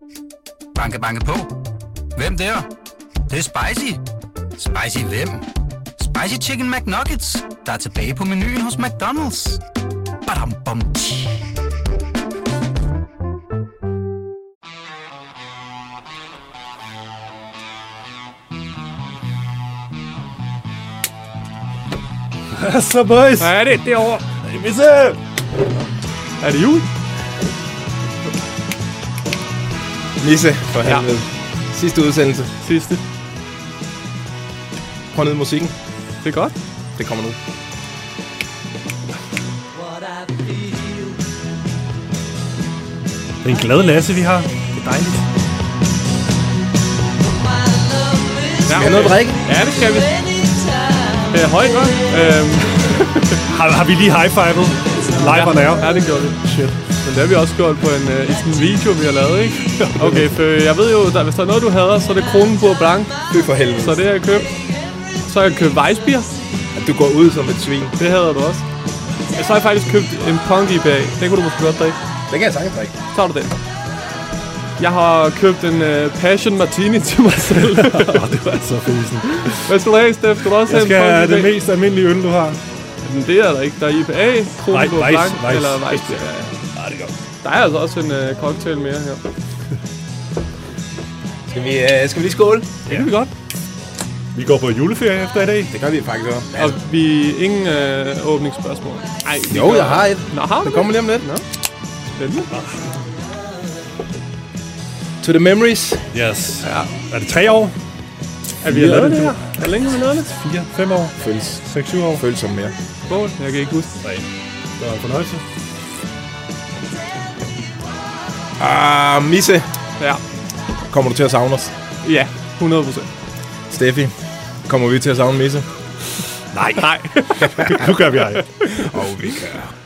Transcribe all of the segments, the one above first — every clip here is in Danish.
Banke, banke på. Hvem der? Det er spicy. Spicy hvem? Spicy Chicken McNuggets, der er tilbage på menuen hos McDonald's. Badum, bom, tji. Så boys. Hvad er det derovre? Misse! Er det jul? Misse, for helvede. Sidste udsendelse. Sidste. Prøv ned musikken. Det er godt. Det kommer nu. Det er en glad Lasse, vi har. Det er dejligt. Skal vi have noget at drikke? Ja, det skal vi. Højt, hva'? Har vi lige high-fivet? Live on air? Ja, det gjorde vi. Shit. Men det har vi også gjort på en sådan en video, vi har lavet, ikke? Okay, for jeg ved jo, hvis der er noget, du hader, så er det Kronenburg Blanc. Det er for helvede. Så det har jeg købt. Så har jeg købt Weissbier. Du går ud som et svin. Det hader du også. Så har jeg faktisk købt en Punk IPA. Den kunne du måske godt drikke. Det kan jeg sagtens drikke. Så har du den. Jeg har købt en Passion Martini til mig selv. Det var så fæsen. Hvad skal du have, Steff? Skal du også Jeg have skal en have Punk det IPA? mest almindelige øl, du har. Men det er der ikke. Der er IPA, Kronenburg Weiss, Blanc eller Weissbier. Ja. Nej, det er godt. Der er altså også en cocktail mere her. Skal vi lige skåle? Det kan vi godt. Vi går på juleferie efter i dag. Det gør vi faktisk også. Og ingen åbningsspørgsmål. Ej, Jo, jeg har et. Nå, har du Det kommer lige om lidt. Nå. Spændende. To the memories. Yes. Ja. Er det 3 år? Er vi lavet det her? Hvor længe har vi lavet det? 4-5 år? Føles 6-7 år? som mere. Skål. Jeg kan ikke huske. Nej. Det var en fornøjelse. Misse. Ja. Kommer du til at savne os? Ja, 100%. Steffi. Kommer vi til at savne Misse? Nej. Nej. Nu gør vi ej. Og vi gør.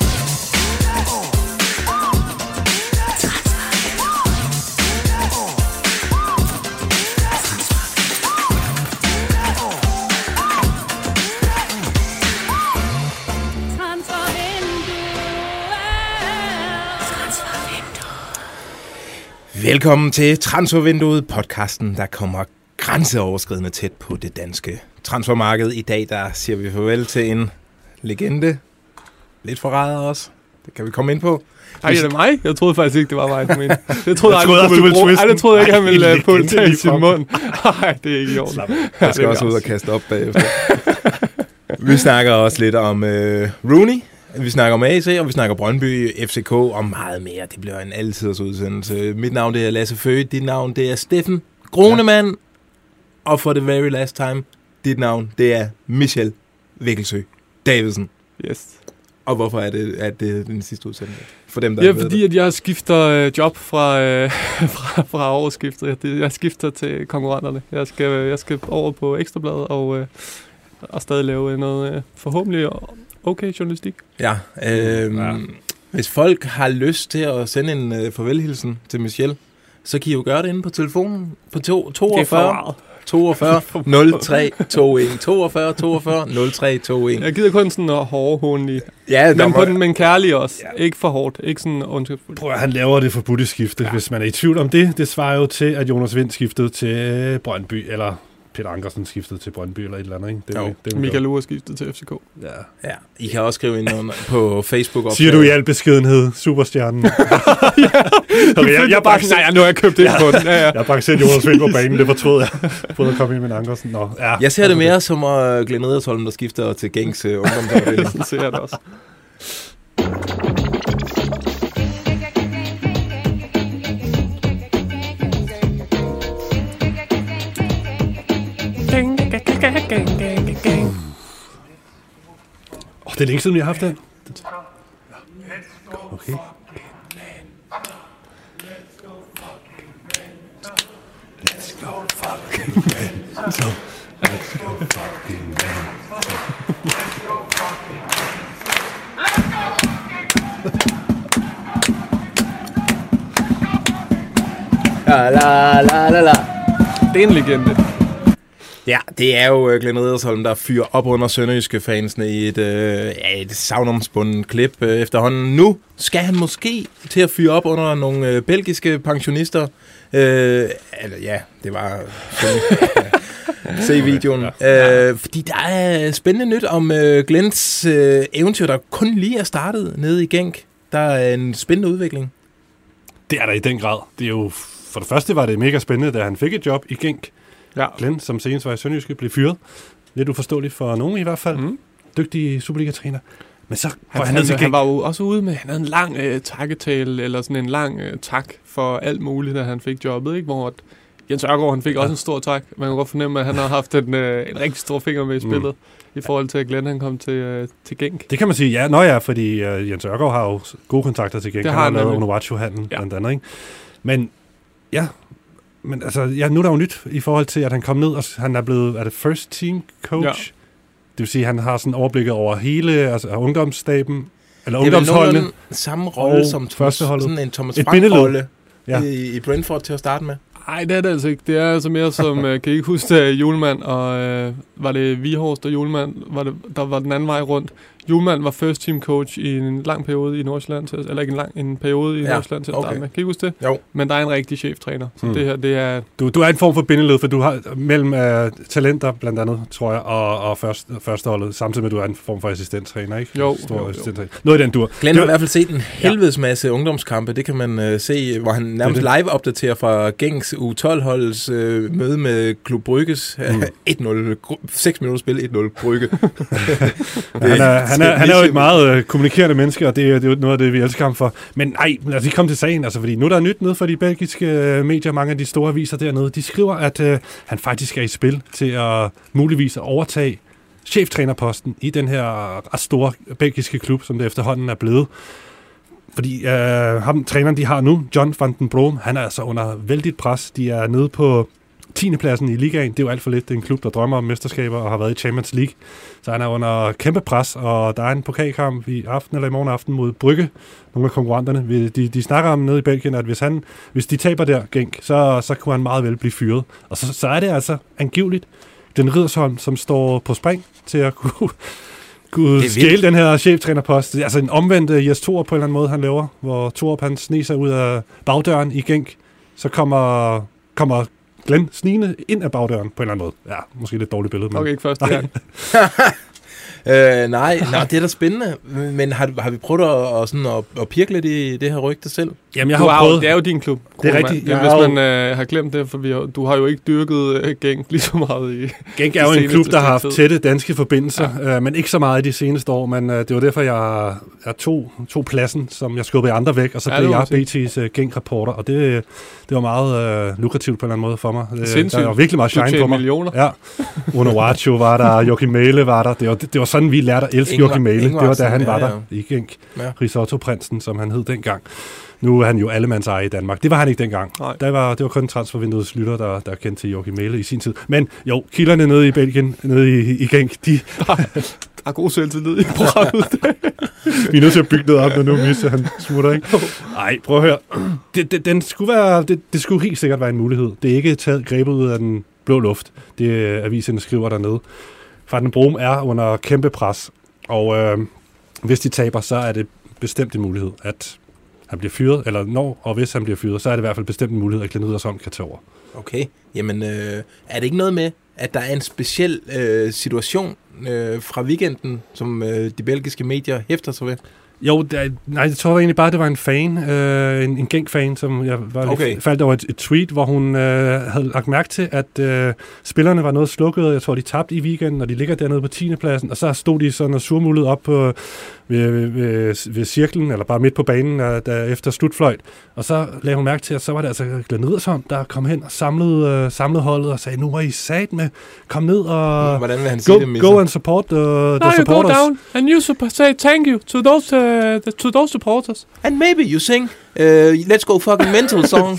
Velkommen til Transfervinduet, podcasten, der kommer grænseoverskridende tæt på det danske transfermarked. I dag der siger vi farvel til en legende. Lidt forræder også. Det kan vi komme ind på. Ej, er det mig? Jeg troede faktisk ikke, det var mig, du mente. Det troede Jeg troede også, du ville twiste Ej, det troede jeg ikke, han ville legende putte i lige sin frem. mund. Nej, det er ikke i orden. Jeg skal også ud og kaste op bagefter. Vi snakker også lidt om Rooney. Vi snakker om AC, og vi snakker Brøndby, FCK og meget mere. Det bliver en altiders udsendelse. Mit navn det er Lasse Føge, dit navn det er Steffen Gronemann. Og for the very last time, dit navn det er Michel Vikkelsø Davidsen. Yes. Og hvorfor er det den sidste udsendelse? For dem, der Ja, ikke ved fordi det. at jeg skifter job fra årsskiftet. Jeg skifter til konkurrenterne. Jeg skal over på Ekstrabladet og stadig lave noget forhåbentlig okay journalistik. Ja, hvis folk har lyst til at sende en farvelhilsen til Michel, så kan I jo gøre det inde på telefonen på 42 03 21 42 42 03 21. Jeg gider kun sådan noget hårdhåndelig. Ja, Men kærlig også. Ja. Ikke for hårdt. Ikke sådan ondskabsfuldt. Prøv at han laver det forbudte skifte, hvis man er i tvivl om det. Det svarer jo til, at Jonas Vind skiftede til Brøndby, eller Peter Ankersen skiftede til Brøndby, eller et eller andet, ikke? Det Michael Ure skiftede til FCK. Ja, I kan også skrive ind på Facebook. Siger du i al beskedenhed, superstjernen? Okay, jeg bare Nej, nu har jeg købt det på den. Ja. Jeg har bare set Jonas Vind på banen, det fortrød jeg. Prøvede at komme ind med Ankersen. Nå, ja. Jeg ser det mere som Glenn Edersholm, der skifter til gængs ungdomsafdeling. Sådan ser jeg det også. Det er længe siden, vi har haft den. Okay. Let's go fucking man. So, let's go fucking man. La la la la la. Det er en legende. Ja, det er jo Glenn Riddersholm, der fyrer op under sønderjyske fansene i et savnomspundet klip efterhånden. Nu skal han måske til at fyre op under nogle belgiske pensionister. Det var... Se videoen. Fordi der er spændende nyt om Glens eventyr, der kun lige er startet nede i Genk. Der er en spændende udvikling. Det er der i den grad. Det er jo, for det første var det mega spændende, da han fik et job i Genk. Ja. Glenn, som senest var i Sønderjyske, blev fyret. Lidt uforståeligt for nogen i hvert fald. Dygtig Superliga-træner. Men så han var jo også ude med, han havde en lang takketale, eller sådan en lang tak for alt muligt, da han fik jobbet, ikke? Hvor Jens Ørgaard, han fik også en stor tak. Man kan godt fornemme, at han har haft en rigtig stor finger med i spillet, i forhold til at Glenn, han kom til Genk. Det kan man sige, ja. Nå ja, fordi Jens Ørgaard har jo gode kontakter til Genk. Det han har lavet Onuachu-handlen, blandt andet, ikke? Men altså, nu er der jo nyt i forhold til, at han kom ned, og han er blevet, first team coach? Ja. Det vil sige, at han har sådan overblikket over hele ungdomsstaben, eller ungdomsholdene. Det er vel samme rolle som sådan en Thomas Frank-rolle i Brentford til at starte med. Nej, det er det altså ikke. Det er altså mere som, kan I ikke huske, Julemand og var det Vihorst og Julemand, der var den anden vej rundt. Julemand var first team coach i en lang periode i Nordsjælland, eller ikke en periode i Nordsjælland til at starte med. Kan I huske det? Jo. Men der er en rigtig cheftræner. Så det her, det er... Du er en form for bindeled, for du har mellem talenter, blandt andet, tror jeg, og førsteholdet, samtidig med, at du er en form for assistenttræner, ikke? Jo. Noget i den dur. Glenn har i hvert fald set en helvedes masse ungdomskampe. Det kan man se, hvor han nærmest live opdaterer fra Genks U12-holdets møde med Klub Brygges. 1-0, 6 minutter spil, 1-0 Brygge. Han er jo et meget kommunikerende menneske, og det er jo noget af det, vi elsker ham for. Men nej, lad os lige komme til sagen, altså, fordi nu er der nyt nede for de belgiske medier, mange af de store aviser dernede. De skriver, at han faktisk er i spil til at muligvis overtage cheftrænerposten i den her ret store belgiske klub, som det efterhånden er blevet. Fordi træneren, de har nu, John van den Brom, han er altså under vældigt pres. De er nede på 10. pladsen i ligaen. Det er jo alt for lidt. Det er en klub, der drømmer om mesterskaber og har været i Champions League. Så han er under kæmpe pres, og der er en pokalkamp i aften eller i morgen aften mod Brygge. Nogle af konkurrenterne. De snakker om nede i Belgien, at hvis de taber der, Genk, så kunne han meget vel blive fyret. Og så er det altså angiveligt den Riddersholm, som står på spring til at kunne stjæle den her cheftrænerpost. Det er altså en omvendt Jes Torup på en eller anden måde, han laver, hvor Torup han sniger ud af bagdøren i Genk. Så kommer Glenn snigende ind af bagdøren på en eller anden måde. Ja, måske lidt dårligt billede. Men... Okay, ikke første gang. Nej, det er da spændende. Men har vi prøvet at pirke lidt i det her rygte selv? Jamen, jeg har prøvet. Det er jo din klub. Det er rigtigt. Hvis man har glemt det, for du har jo ikke dyrket Genk lige så meget i... Genk er jo en klub, der har haft tætte danske forbindelser, men ikke så meget i de seneste år. Men det var derfor, jeg tog pladsen, som jeg skubbede andre væk, og så blev jeg BT's Genk-reporter, og det var meget lukrativt på en eller anden måde for mig. Der var virkelig meget shine på mig. Millioner. Ja. Onuachu var der, Joachim Mæhle var der. Det var sådan, vi lærte at elske Joachim Mæhle. Det var da han var der i Genk. Ja. Risotto-prinsen, som han hed dengang. Nu er han jo allemands eje i Danmark. Det var han ikke dengang. Det var kun transfervinduets lytter, der kendte til Joachim Mæhle i sin tid. Men jo, kilderne nede i Belgien, nede i Genk, de... Der er god selvtillid i programmet. Vi er nødt til at bygge noget op, når nu mister han smutter, ikke? Nej, prøv at høre. Det skulle helt sikkert være en mulighed. Det er ikke grebet ud af den blå luft. Det aviserne skriver dernede. Van den Brom er under kæmpe pres, og hvis de taber, så er det bestemt en mulighed, at han bliver fyret, eller og hvis han bliver fyret, så er det i hvert fald bestemt en mulighed, at Glenn Riddersholm kan tage over. Okay, jamen er det ikke noget med, at der er en speciel situation fra weekenden, som de belgiske medier hæfter sig ved? Jo, jeg tror egentlig bare, det var en fan, en Genk-fan, som jeg faldt over et tweet, hvor hun havde lagt mærke til, at spillerne var noget slukket, jeg tror, de tabte i weekenden, og de ligger dernede på 10. pladsen, og så stod de sådan og surmulede op ved cirklen, eller bare midt på banen, efter slutfløjt. Og så lagde hun mærke til, at så var det altså Glenn Riddersholm, der kom hen og samlede holdet og sagde, nu var I sat med, kom ned og hvordan vil han sige det, go and support the supporters. Go down, and you say thank you to those supporters. And maybe you sing Let's Go Fucking Mental song.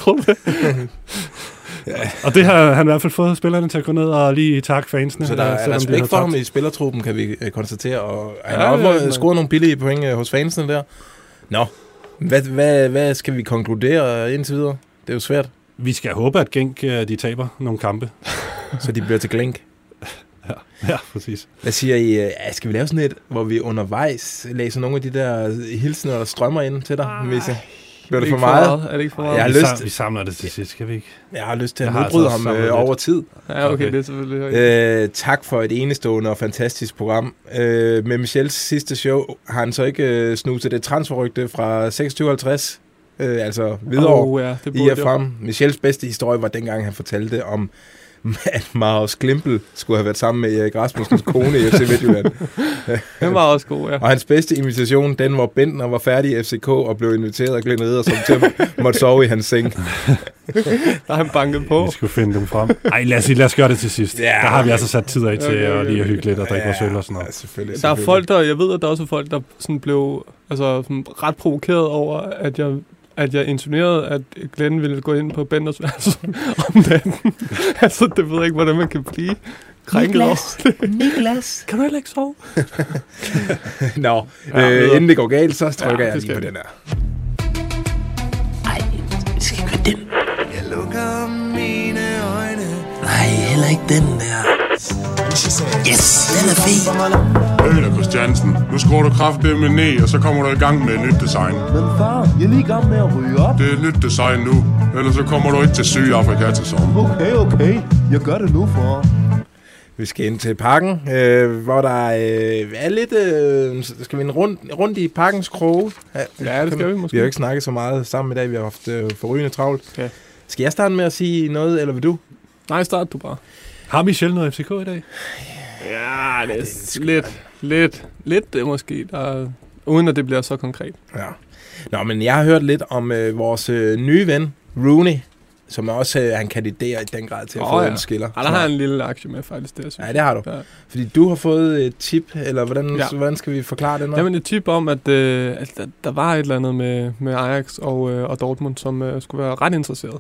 Ja. Og det har han i hvert fald fået spillerne til at gå ned og lige takke fansene. Så der er respekt for ham i spillertruppen, kan vi konstatere. Og han har også scoret nogle billige point hos fansene der. Nå, hvad skal vi konkludere indtil videre? Det er jo svært. Vi skal håbe, at Genk de taber nogle kampe. Så de bliver til Glenk. Ja, præcis. Hvad siger I? Skal vi lave sådan et, hvor vi undervejs læser nogle af de der hilsener, der strømmer ind til dig, Misse? Bliver det for meget? Er det ikke for meget? Jeg har Vi samler det til sidst, skal vi ikke? Jeg har lyst til at nedbryde ham over tid. Ja, okay, det er selvfølgelig tak for et enestående og fantastisk program. Med Michels sidste show har han så ikke snuset det transferrygte fra 2650, altså videre i og frem. Michels bedste historie var dengang, han fortalte om, at Marius Klimpel skulle have været sammen med Erik Rasmussens kone i FC Midtjylland. Den var også god, ja. Og hans bedste invitation, den hvor Bentner var færdig i FCK og blev inviteret af Glenn Ridder, som til måtte sove i hans seng. Der har han banket på. Vi skulle finde dem frem. Ej, lad os gøre det til sidst. Der har vi altså sat tid af til at lige at hygge lidt og drikke vores øl og sådan noget. Ja, selvfølgelig. Der er folk, jeg ved, at der er også folk, der sådan blev sådan ret provokeret over, at jeg insinuerede, at Glenn ville gå ind på Benders værelse om natten. Altså, det ved jeg ikke, hvordan man kan blive krænket over. Niklas! Kan du heller ikke sove? Nå, inden det går galt, så trykker jeg lige på den her. Ej, skal jeg gøre den? Jeg lukker mine øjne. Nej, heller ikke den der. Yes, den er fed. Øl Christiansen, nu skruer du kraftedeme ned, og så kommer du i gang med et nyt design. Men far, jeg er lige i gang med at ryge op. Det er et nyt design nu, ellers så kommer du ikke til Sydafrika til sommer. Okay. Jeg gør det nu, far. Vi skal ind til parken, hvor der er lidt... skal vi en rundt i parkens kroge? Ja, det skal vi måske. Vi har jo ikke snakket så meget sammen i dag, vi har haft forrygende travlt. Okay. Skal jeg starte med at sige noget, eller vil du? Nej, start du bare. Har Michel noget FCK i dag? Ja, det er lidt det måske, uden at det bliver så konkret. Ja. Nå, men jeg har hørt lidt om vores nye ven, Rooney, som også han kandiderer i den grad til at få en skiller. Ja, der har jeg en lille aktie med faktisk, det synes jeg. Ja, det har du. Ja. Fordi du har fået et tip, eller hvordan skal vi forklare det? Jamen et tip om, at der var et eller andet med Ajax og Dortmund, som skulle være ret interesseret.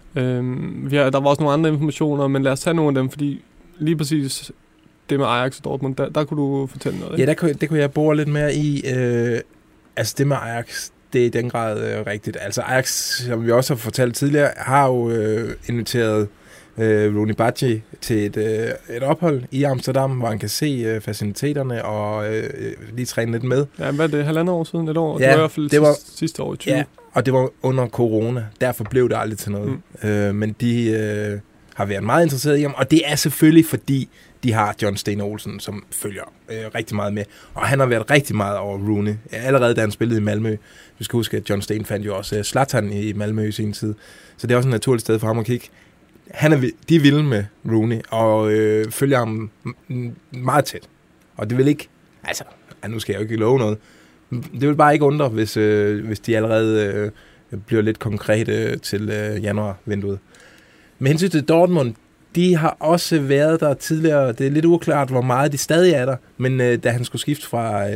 Der var også nogle andre informationer, men lad os tage nogle af dem, fordi lige præcis det med Ajax og Dortmund, der kunne du fortælle noget. Ja, det kunne jeg bore lidt mere i. Altså det med Ajax, det er i den grad rigtigt. Altså Ajax, som vi også har fortalt tidligere, har jo inviteret Rooney Badji til et ophold i Amsterdam, hvor han kan se faciliteterne og lige træne lidt med. Ja, hvad er det? 1,5 år siden? Et år? Ja, det var i hvert fald sidste år i 20. Ja, og det var under corona. Derfor blev det aldrig til noget. Men de har været meget interesserede i ham, og det er selvfølgelig fordi, de har John Sten Olsen, som følger rigtig meget med. Og han har været rigtig meget over Rooney. Allerede da han spillede i Malmø. Du skal huske, at John Sten fandt jo også Zlatan i Malmø i sin tid. Så det er også et naturligt sted for ham at kigge. De er vilde med Rooney, og følger ham meget tæt. Og det vil ikke... Altså, nu skal jeg jo ikke love noget. Det vil bare ikke undre, hvis de allerede bliver lidt konkrete til januarvinduet. Med hensyn til Dortmund, de har også været der tidligere. Det er lidt uklart, hvor meget de stadig er der. Men da han skulle skifte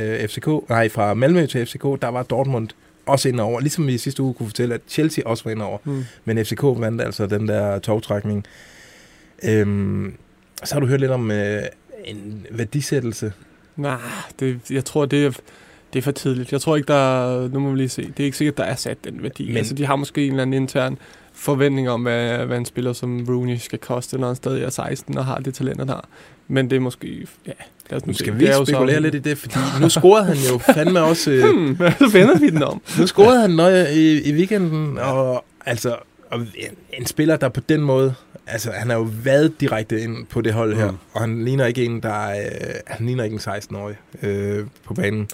fra Malmø til FCK, der var Dortmund også indover. Ligesom vi i sidste uge kunne fortælle, at Chelsea også var indover. Men FCK vandt altså den der togtrækning. Så har du hørt lidt om en værdisættelse. Nej, jeg tror, det er for tidligt. Jeg tror ikke, nu må vi lige se. Det er ikke sikkert, der er sat den værdi. Men altså, de har måske en eller anden intern forventning om, hvad en spiller som Rooney skal koste, når han stadig er 16 og har det talent, han har. Men det er måske... Ja, nu skal vi spekulere lidt i det, fordi nu scorede han jo fandme også... så vender vi den om. Nu scorede han i weekenden, og altså en spiller, der på den måde... Altså, han har jo været direkte ind på det hold her, og han ligner ikke en, han ligner ikke en 16-årig på banen.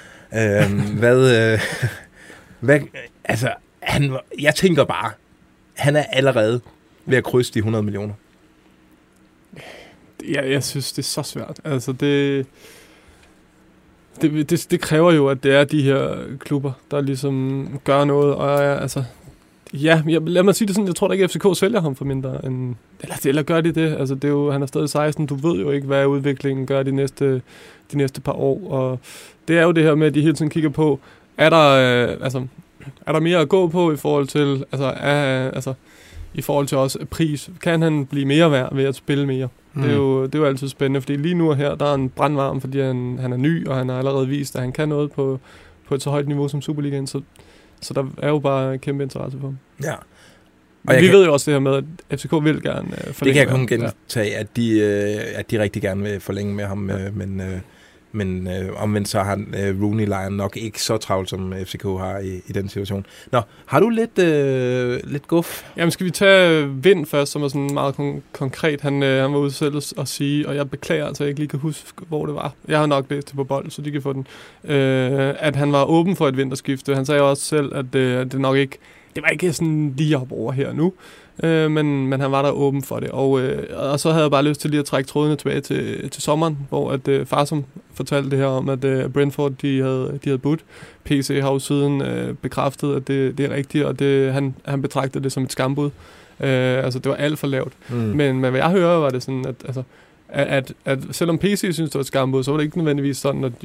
Altså, jeg tænker bare, han er allerede ved at krydse de 100 millioner. Jeg synes, det er så svært. Altså, det kræver jo, at det er de her klubber, der ligesom gør noget, og lad mig sige det sådan, jeg tror da ikke, at FCK sælger ham for mindre end... Eller gør de det? Altså, det er jo, han er stadig 16, du ved jo ikke, hvad udviklingen gør de næste par år, og det er jo det her med, at de hele tiden kigger på, er der mere at gå på i forhold til, i forhold til også pris? Kan han blive mere værd ved at spille mere? Det er jo altid spændende, fordi lige nu her, der er en brandvarm, fordi han er ny, og han har allerede vist, at han kan noget på et så højt niveau som Superligaen, så der er jo bare kæmpe interesse for ham. Ja. Vi ved jo også det her med, at FCK vil gerne forlænge. Det kan jeg kun gentage, at de rigtig gerne vil forlænge med ham, men omvendt så har Rooney-lejren nok ikke så travlt, som FCK har i den situation. Nå, har du lidt guf? Jamen, skal vi tage Vind først, som er sådan meget konkret. Han var ude selv at sige, og jeg beklager, altså jeg ikke lige kan huske, hvor det var. Jeg har nok læst det på bold, så de kan få den. At han var åben for et vinterskifte. Han sagde også selv, at det nok ikke... Det var ikke sådan lige op over her nu, men han var der åben for det. Og så havde jeg bare lyst til lige at trække trådene tilbage til sommeren, hvor at Farsum fortalte det her om, at Brentford de havde budt. PC har jo siden bekræftet, at det er rigtigt, og han betragtede det som et skambud. Altså det var alt for lavt. Men hvad jeg hører, var det sådan, at selvom PC synes, det var et skambud, så var det ikke nødvendigvis sådan, at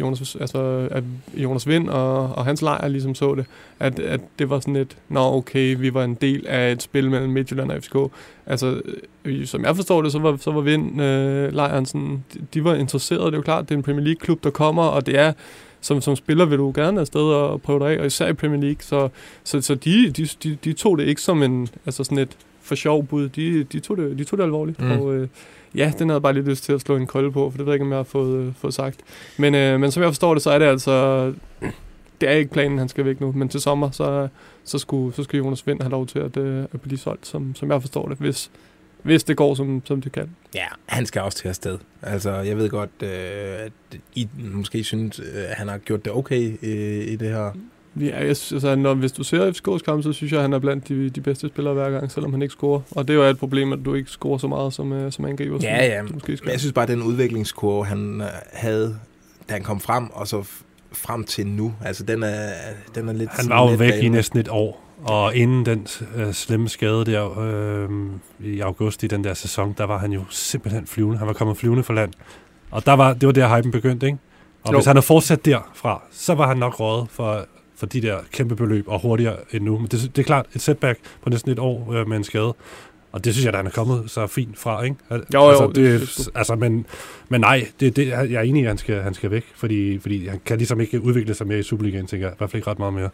Jonas Vind og hans lejr ligesom så det, at det var sådan et, okay, vi var en del af et spil mellem Midtjylland og FCK. Altså, som jeg forstår det, så var Vind lejren sådan, de var interesserede, det er jo klart, det er en Premier League-klub, der kommer, og det er, som spiller vil du gerne afsted og prøve dig af, og især i Premier League, så de tog det ikke som en, altså sådan et for sjov bud, de tog det alvorligt, og ja, den havde bare lidt lyst til at slå en kolde på, for det ved jeg ikke, om jeg har fået sagt. Men som jeg forstår det, så er det altså... Det er ikke planen, han skal væk nu, men til sommer, så skulle Jonas Vind have lov til at blive solgt, som jeg forstår det, hvis det går, som det kan. Ja, han skal også til afsted. Altså, jeg ved godt, at I måske synes, at han har gjort det okay i det her... Ja, hvis du ser FCK's kamp, så synes jeg, at han er blandt de bedste spillere hver gang, selvom han ikke scorer. Og det er jo et problem, at du ikke scorer så meget, som angriber. Ja. Men jeg synes bare, at den udviklingskurve, han havde, da han kom frem, og så frem til nu, altså den er lidt... Han var jo væk i næsten et år, og inden den slemme skade der i august i den der sæson, der var han jo simpelthen flyvende. Han var kommet flyvende fra land. Og det var der hypen begyndte, ikke? Og hvis han havde fortsat derfra, så var han nok røget for de der kæmpe beløb, og hurtigere end nu. Men det er klart et setback på næsten et år med en skade. Og det synes jeg, der er kommet så fint fra, ikke? Men nej, jeg er enig i, at han skal væk, fordi han kan ligesom ikke udvikle sig mere i Superligaen, tænker jeg. I hvert fald ikke ret meget mere.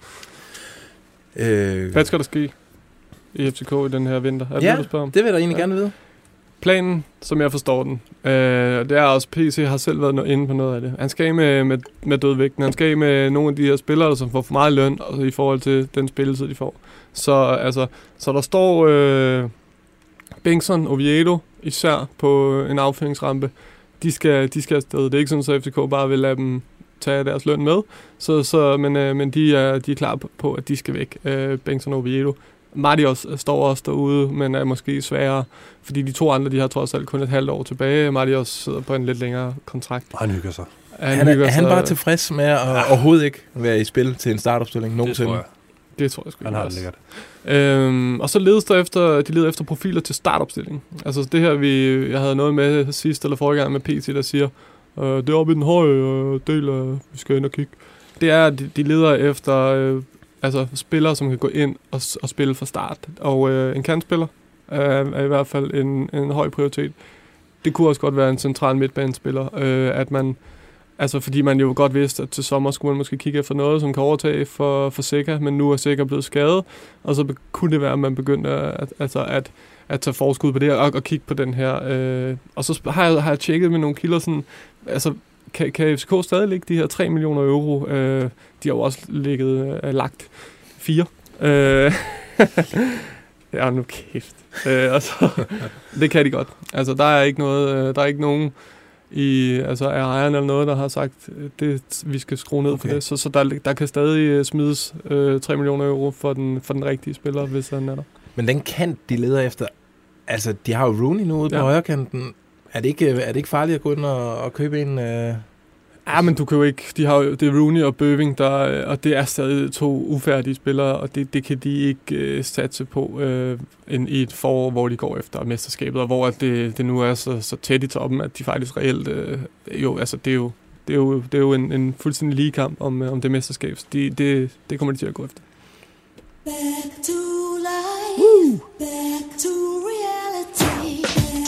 Hvad skal der ske i FCK i den her vinter? Det vil jeg da egentlig gerne vide. Planen, som jeg forstår den, det er også, PC har selv været inde på noget af det. Han skal af med dødvægten. Han skal af med nogle af de her spillere, som får for meget løn altså i forhold til den spilletid, de får. Så der står Bengtsson og Oviedo især på en affyringsrampe. De skal afsted. Det er ikke sådan, at FCK bare vil lade dem tage deres løn med. Men de er klar på, at de skal væk. Bengtsson og Oviedo. Marius står også derude, men er måske sværere, fordi de to andre, de har trods alt kun et halvt år tilbage. Marius sidder på en lidt længere kontrakt. Og han hygger sig. Er han bare tilfreds med at overhovedet ikke være i spil til en startopstilling nogensinde? Det tror jeg sgu. Han har det lækkert. Og så leder efter profiler til startopstilling. Altså det her, jeg havde noget med sidst eller forrige gang med PT, der siger, det er oppe i den høje del, vi skal ind og kigge. Det er, at de leder efter... spillere, som kan gå ind og spille fra start. Og en kantspiller er i hvert fald en høj prioritet. Det kunne også godt være en central midtbanespiller, at man, altså fordi man jo godt vidste, at til sommer skulle man måske kigge efter noget, som kan overtage for Seca, men nu er Seca blevet skadet, og så kunne det være, at man begyndte at tage forskud på det og kigge på den her. Og så har jeg tjekket med nogle kilder sådan, altså kan FCK stadig lægge de her 3 millioner euro? De har jo også lagt 4. Ja, nu kæft. Det kan de godt. Altså, der er ikke nogen af ejerne eller noget, der har sagt, det vi skal skrue ned for det. Så der kan stadig smides 3 millioner euro for den rigtige spiller, hvis han er der. Men den kant, de leder efter, altså, de har jo Rooney nu ude på højrekanten. Er det ikke farligt at gå ind og købe en... Ja, men du kan jo ikke... Det er Rooney og Bøving, og det er stadig 2 ufærdige spillere, og det kan de ikke satse på i et forår, hvor de går efter mesterskabet, og hvor det nu er så tæt i toppen, at de faktisk reelt... det er jo en fuldstændig lige kamp om det mesterskab. Det kommer de til at gå efter. Back to life. Woo! Back to reality.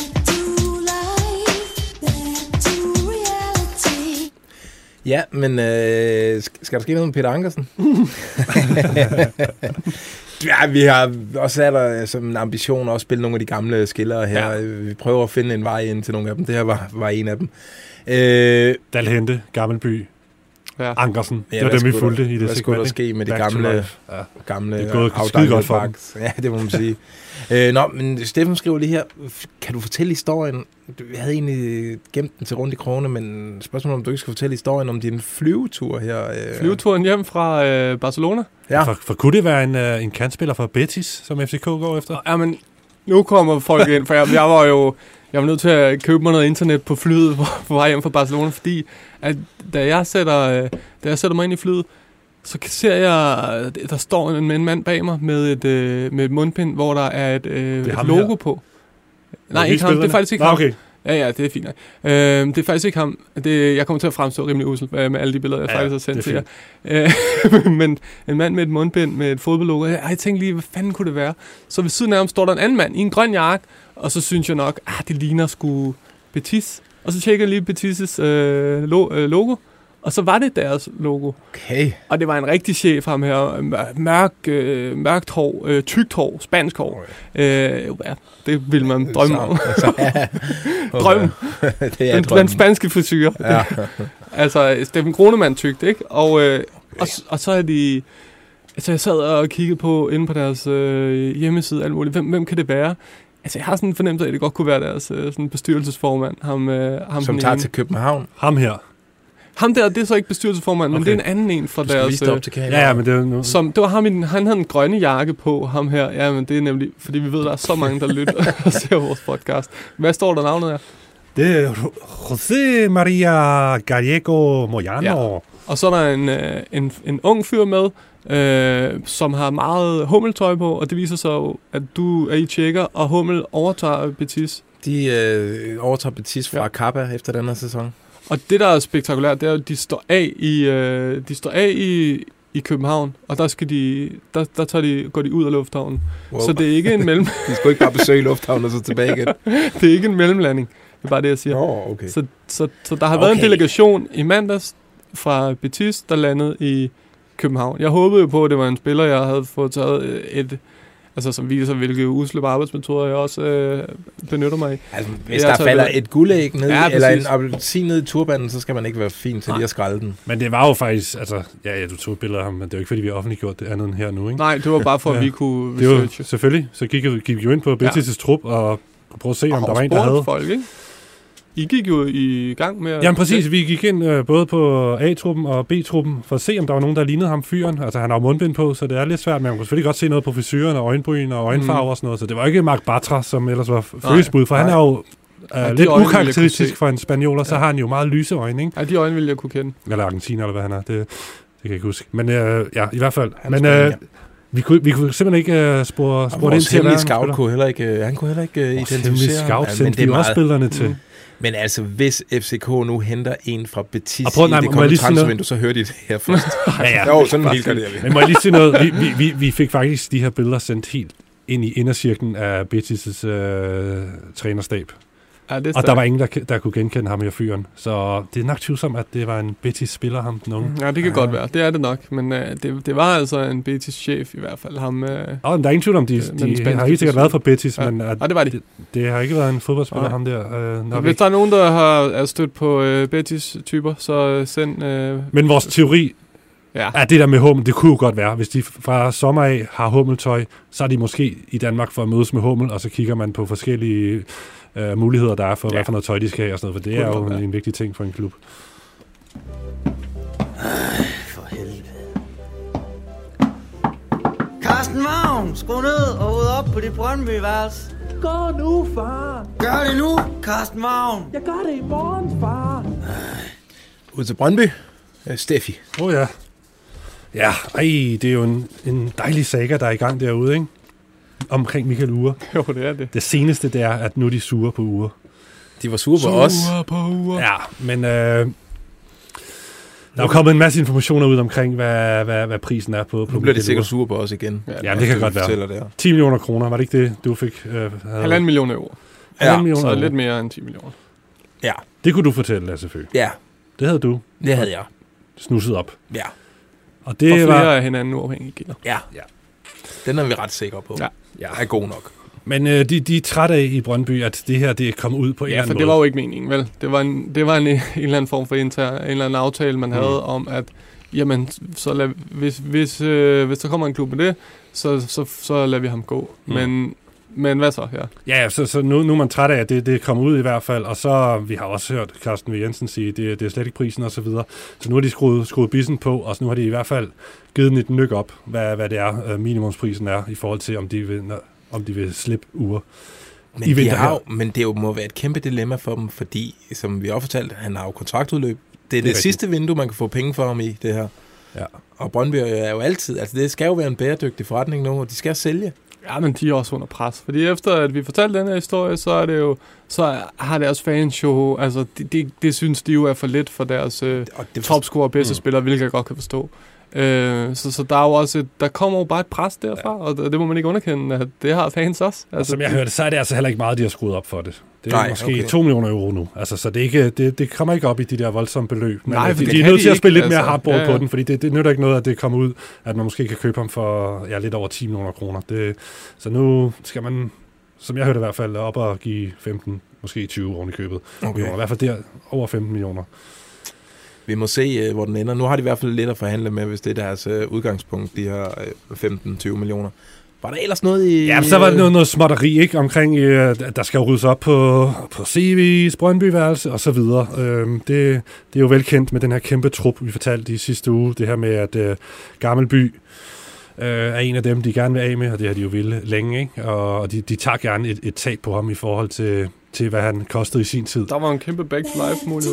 Ja, men skal der ske noget med Peter Ankersen? Ja, vi har også er der som en ambition at spille nogle af de gamle skillere her. Ja. Vi prøver at finde en vej ind til nogle af dem. Det her var en af dem. Dalhente, Gammelby, Ankersen. Ja, det var dem, vi fulgte i det segment. Hvad skulle der ske med de gamle det er gået skide godt for dem. Ja, det må man sige. Men Steffen skriver lige her, kan du fortælle historien? Jeg havde egentlig gemt den til rundt i krone, men spørgsmålet om du ikke skal fortælle historien om din flyvetur her. Flyveturen hjem fra Barcelona? Ja. For kunne det være en kantspiller for Betis, som FCK går efter? Ja, men nu kommer folk ind, for jeg var nødt til at købe mig noget internet på flyet på vej hjem fra Barcelona, fordi at da jeg sætter mig ind i flyet, så ser jeg, der står en mand bag mig med et mundbind, hvor der er et logo her på. Nej, ikke ham. Det er faktisk ikke ham. Okay. Ja, det er fint. Det er faktisk ikke ham. Jeg kommer til at fremstå rimelig usel med alle de billeder, jeg faktisk har sendt til jer. Men en mand med et mundbind med et fodboldlogo. Jeg tænkte lige, hvad fanden kunne det være? Så ved siden af ham står der en anden mand i en grøn jakke, og så synes jeg nok, det ligner sgu Betis. Og så tjekker jeg lige Betis' logo, og så var det deres logo. Okay. Og det var en rigtig chef ham her. Mørkt hår, tykt hår, spansk hår. Det vil man drømme om. Drømme. Det er den spanske frisyr. Ja. Altså, Steffen Kronemann tykt, ikke? Og så er de... Altså, jeg sad og kiggede på inde på deres hjemmeside, alt muligt. Hvem kan det være? Altså, jeg har sådan en fornemmelse af, at det godt kunne være deres sådan bestyrelsesformand. Ham som tager til København. Ham her. Ham der, det er så ikke bestyrelsesformand, men det er en anden en fra deres... Ja, men det er noget. Det var ham, han havde en grønne jakke på, ham her. Ja, men det er nemlig, fordi vi ved, der er så mange, der lytter og ser vores podcast. Hvad står der navnet her? Det er José María Gallego Moyano. Ja. Og så er der en ung fyr med, som har meget hummeltøj på, og det viser sig jo, at du er i tjekker, og Hummel overtager Betis. De overtager Betis fra Kappa efter den her sæson. Og det, der er spektakulært, det er, at de står af i København, og der går de ud af lufthavnen. Wow. Så det er ikke en mellem... De skal ikke bare besøge lufthavnen og så tilbage igen. Det er ikke en mellemlanding. Det er bare det, jeg siger. Okay. Så der har været en delegation i mandags fra Betis, der landede i København. Jeg håbede jo på, at det var en spiller, jeg havde fået taget som viser, hvilke usle arbejdsmetoder jeg også benytter mig i. Altså, hvis der falder et guldæg ned, eller en appelsin ned i turbanen, så skal man ikke være fin til lige at skralde den. Men det var jo faktisk, du tog et billede af ham, men det er jo ikke, fordi vi har offentliggjort det andet end her nu, ikke? Nej, det var bare for, at vi kunne researche. Det var selvfølgelig. Så gik vi jo ind på Betis' trup og prøvede at se, om der var en, der havde... folk, ikke? I gik jo i gang med... Jamen præcis, vi gik ind både på A-truppen og B-truppen for at se, om der var nogen, der lignede ham fyren. Altså han har jo mundbind på, så det er lidt svært, men man kunne selvfølgelig godt se noget på frisyren og øjenbryn og øjenfarver og sådan noget. Så det var ikke Marc Bartra, som ellers var følgesbud, for han er jo lidt ukarakteristisk for en spanioler, så har han jo meget lyse øjne, ikke? Ja, de øjne ville jeg kunne kende. Eller argentiner, eller hvad han er. Det kan jeg ikke huske. Men i hvert fald. Men vi kunne simpelthen ikke spore ind til, at scout kunne heller ikke identificere ham. Men det er også spillerne til. Men altså, hvis FCK nu henter en fra Betis i det kommende transfervindue, så hører de det her først. Jo, sådan helt gør det. Men må jeg lige sige noget? Vi fik faktisk de her billeder sendt helt ind i indercirklen af Betis' trænerstab. Ja, og der var ingen, der kunne genkende ham her fyren. Så det er nok tvivlsomt, at det var en Betis-spiller, ham den unge. Ja, det kan godt være. Det er det nok. Men det var altså en Betis-chef i hvert fald. Ham, der er ingen tvivl om, de har helt sikkert været for Betis, men det var de. Det har ikke været en fodboldspiller, ham der. Hvis der er nogen, der har stødt på Betis-typer, så send... Men vores teori er det der med Hummel, det kunne jo godt være. Hvis de fra sommer af har hummeltøj, så er de måske i Danmark for at mødes med Hummel, og så kigger man på forskellige... muligheder, der er for, hvad for noget tøj, de skal have og sådan noget, for det er jo en vigtig ting for en klub. For helvede. Carsten Vagn, skru ned og ud op på dit Brøndby-værelse. Gå nu, far. Gør det nu, Carsten Vagn. Jeg gør det i morgen, far. Ud til Brøndby. Steffi. Ja. Ja, det er jo en dejlig saga, der er i gang derude, ikke? Omkring Michael Uhre. Jo, det er det. Det seneste, det er, at nu er de sure på Uhre. De var sure på os. Ja, men der er kommet en masse informationer ud omkring, hvad prisen er på. Nu bliver de sikkert sure på os igen. Ja, det kan godt være. 10 millioner kroner, var det ikke det, du fik? 1,5 million euro. Så lidt mere end 10 millioner. Ja. Det kunne du fortælle, Lasse Fø. Ja. Det havde du. Det havde jeg. Snusset op. Ja. Og det flere af hinanden uafhængige kilder. Ja. Den er vi ret sikre på. Ja. Er god nok. Men de er trætte af i Brøndby, at det her det er kommet ud på en eller anden måde. Ja, for det var jo ikke meningen, vel? Det var en eller anden form for en eller anden aftale, man havde om, at jamen, så hvis der kommer en klub med det, så lader vi ham gå. Men hvad så her? Ja, så nu er man træt af, at det er kommet ud i hvert fald, og så, vi har også hørt Carsten V. Jensen sige, det er slet ikke prisen og så videre. Så nu har de skruet bissen på, og så nu har de i hvert fald givet den et nyk op, hvad det er, minimumsprisen er, i forhold til, om de vil slippe uger. Men det jo må være et kæmpe dilemma for dem, fordi, som vi har fortalt, han har jo kontraktudløb. Det er det sidste vindue, man kan få penge for ham i, det her. Ja. Og Brøndby er jo altid, altså det skal jo være en bæredygtig forretning nu, og de skal sælge. Ja, men de er også under pres. Fordi efter at vi fortalte den her historie, så er det jo, så har deres fans jo, altså det synes de jo er for lidt for deres topscorer og bedste spillere, hvilket jeg godt kan forstå. Så der er jo også der kommer jo bare et pres derfra, og det må man ikke underkende, at det har fans også. Altså, som jeg hørte, så er det altså heller ikke meget, de har skruet op for det. Det er måske 2 millioner euro nu. Altså, så det, ikke, det kommer ikke op i de der voldsomme beløb. Men nej, de er nødt til at spille lidt mere hardball på den, fordi det nytter ikke noget, at det kommer ud, at man måske kan købe ham for lidt over 10 millioner kroner. Så nu skal man, som jeg hørte i hvert fald, op og give 15, måske 20 oven i købet. Okay. I hvert fald der over 15 millioner. Vi må se, hvor den ender. Nu har de i hvert fald lidt at forhandle med, hvis det er deres udgangspunkt, de har 15-20 millioner. Var der ellers noget i... Ja, så var det noget småtteri, ikke? Omkring, at der skal ryddes op på CV's Brøndbyværelse og så videre. Det er jo velkendt med den her kæmpe trup, vi fortalte i sidste uge. Det her med, at Gammelby er en af dem, de gerne vil af med, og det har de jo ville længe, ikke? Og de tager gerne et tab på ham i forhold til, hvad han kostede i sin tid. Der var en kæmpe back-to-life-mulighed.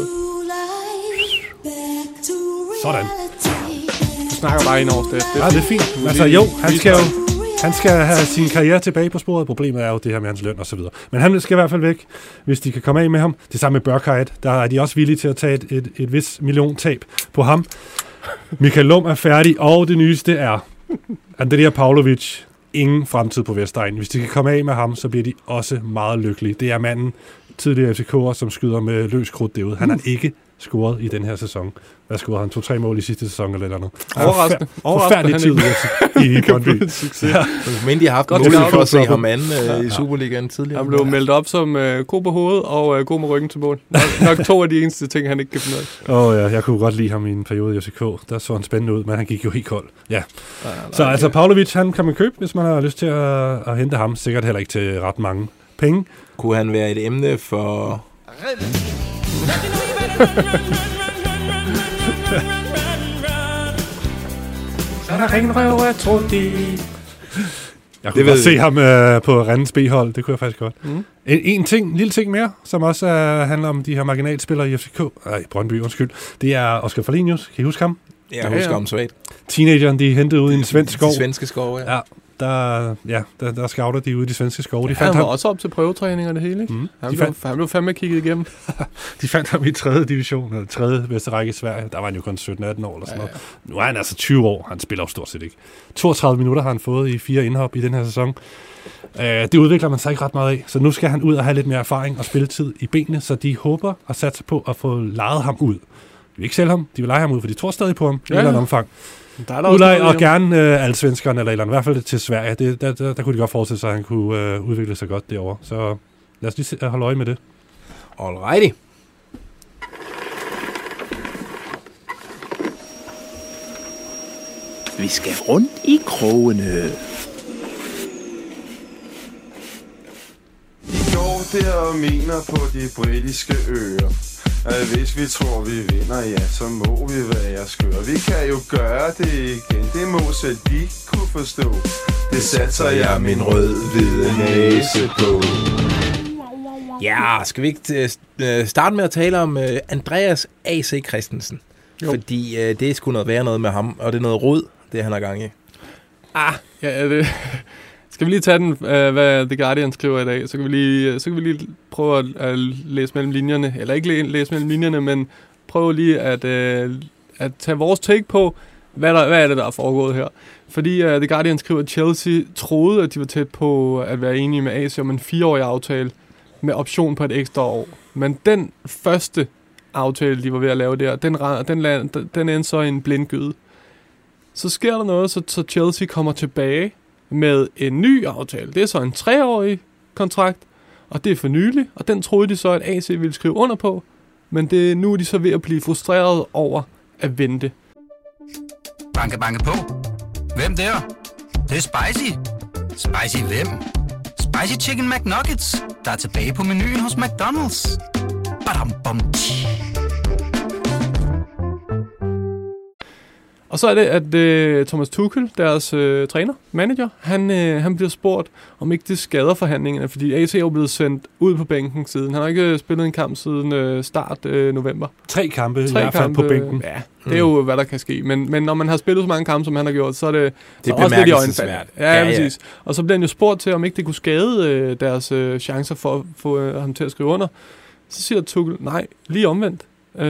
Sådan. Du snakker bare ind over det. Ja, det er fint. Altså jo, han skal have sin karriere tilbage på sporet. Problemet er jo det her med hans løn og så videre. Men han skal i hvert fald væk, hvis de kan komme af med ham. Det samme med Burkhardt. Der er de også villige til at tage et vis milliontab på ham. Michael Lum er færdig, og det nyeste er Andrija Pavlovic. Ingen fremtid på Vestegnen. Hvis de kan komme af med ham, så bliver de også meget lykkelige. Det er manden, tidligere FCK'er, som skyder med løs krudt derude. Han har ikke scoret i den her sæson. Hvad scorede han? 2-3 mål i sidste sæson eller noget? Overraskende. Forfærdelig tid i Brøndby. Men de har haft mulighed for at se ham anden i Superligaen tidligere. Han blev meldt op som god på hovedet og god med ryggen til mål. Nok 2 af de eneste ting, han ikke kan finde ud af. Ja, jeg kunne godt lide ham i en periode i FCK. Der så han spændende ud, men han gik jo helt kold. Ja. Så altså Pavlovic, han kan man købe, hvis man har lyst til at hente ham. Sikkert heller ikke til ret mange penge. Kunne han være et emne for... Så er der ringrøv af Trudy. Jeg kunne godt se ham på Randens B-hold. Det kunne jeg faktisk godt. En lille ting mere, som også handler om de her marginalspillere i FCK. Nej, Brøndby, undskyld. Det er Oscar Falenius. Kan I huske ham? Jeg husker ham svagt. Teenageren, de hentede ud i en svensk skov. De svenske skov, ja. Der scouter de ude i de svenske skove. Han var også op til prøvetræning og det hele, ikke? Han blev fandme kigget igennem. De fandt ham i 3. division, eller 3. bedste række i Sverige. Der var han jo kun 17-18 år eller sådan noget. Nu er han altså 20 år. Han spiller jo stort set ikke. 32 minutter har han fået i 4 indhop i den her sæson. Det udvikler man sig ikke ret meget af. Så nu skal han ud og have lidt mere erfaring og spilletid i benene, så de håber og satser på at få lejet ham ud. De vil ikke sælge ham, de vil lege ham ud, for de tror stadig på ham i et eller andet omfang. Udlej og gerne alle svenskerne, eller i hvert fald til Sverige. Der kunne de godt forestille sig, at han kunne udvikle sig godt derovre. Så lad os lige holde øje med det. Alrighty. Vi skal rundt i krogene. I går der og mener på de britiske øer. Hvis vi tror vi vinder, ja, så må vi være skøre. Vi kan jo gøre det igen, det må selv de kunne forstå. Det satser jeg min rød-hvide næse på. Ja, skal vi ikke starte med at tale om Andreas A.C. Christensen? Jo. Fordi det er sgu noget med ham, og det er noget rod, det han har gang i. Det... Skal vi lige tage den, hvad The Guardian skriver i dag, så kan vi lige prøve at læse mellem linjerne, eller ikke læse mellem linjerne, men prøve lige at tage vores take på, hvad er det, der er foregået her. Fordi The Guardian skriver, at Chelsea troede, at de var tæt på at være enige med AC om en 4-årig aftale med option på et ekstra år. Men den første aftale, de var ved at lave der, den endte så i en blindgyde. Så sker der noget, så Chelsea kommer tilbage med en ny aftale. Det er så en 3-årig kontrakt, og det er for nylig, og den troede de så, at AC ville skrive under på, men nu er de så ved at blive frustreret over at vente. Banke, banke på. Hvem der? Det er spicy. Spicy hvem? Spicy Chicken McNuggets, der er tilbage på menuen hos McDonald's. Badum, bom, Og så er det, at Thomas Tuchel, deres træner, manager, han bliver spurgt, om ikke det skader forhandlingerne, fordi AC er jo blevet sendt ud på bænken siden. Han har ikke spillet en kamp siden start november. 3 kampe i hvert fald på bænken. Ja, det er jo, hvad der kan ske. Men når man har spillet så mange kampe, som han har gjort, så er det også lidt i øjnefald. Ja, præcis. Og så bliver han jo spurgt til, om ikke det kunne skade deres chancer for at få ham til at skrive under. Så siger Tuchel, nej, lige omvendt.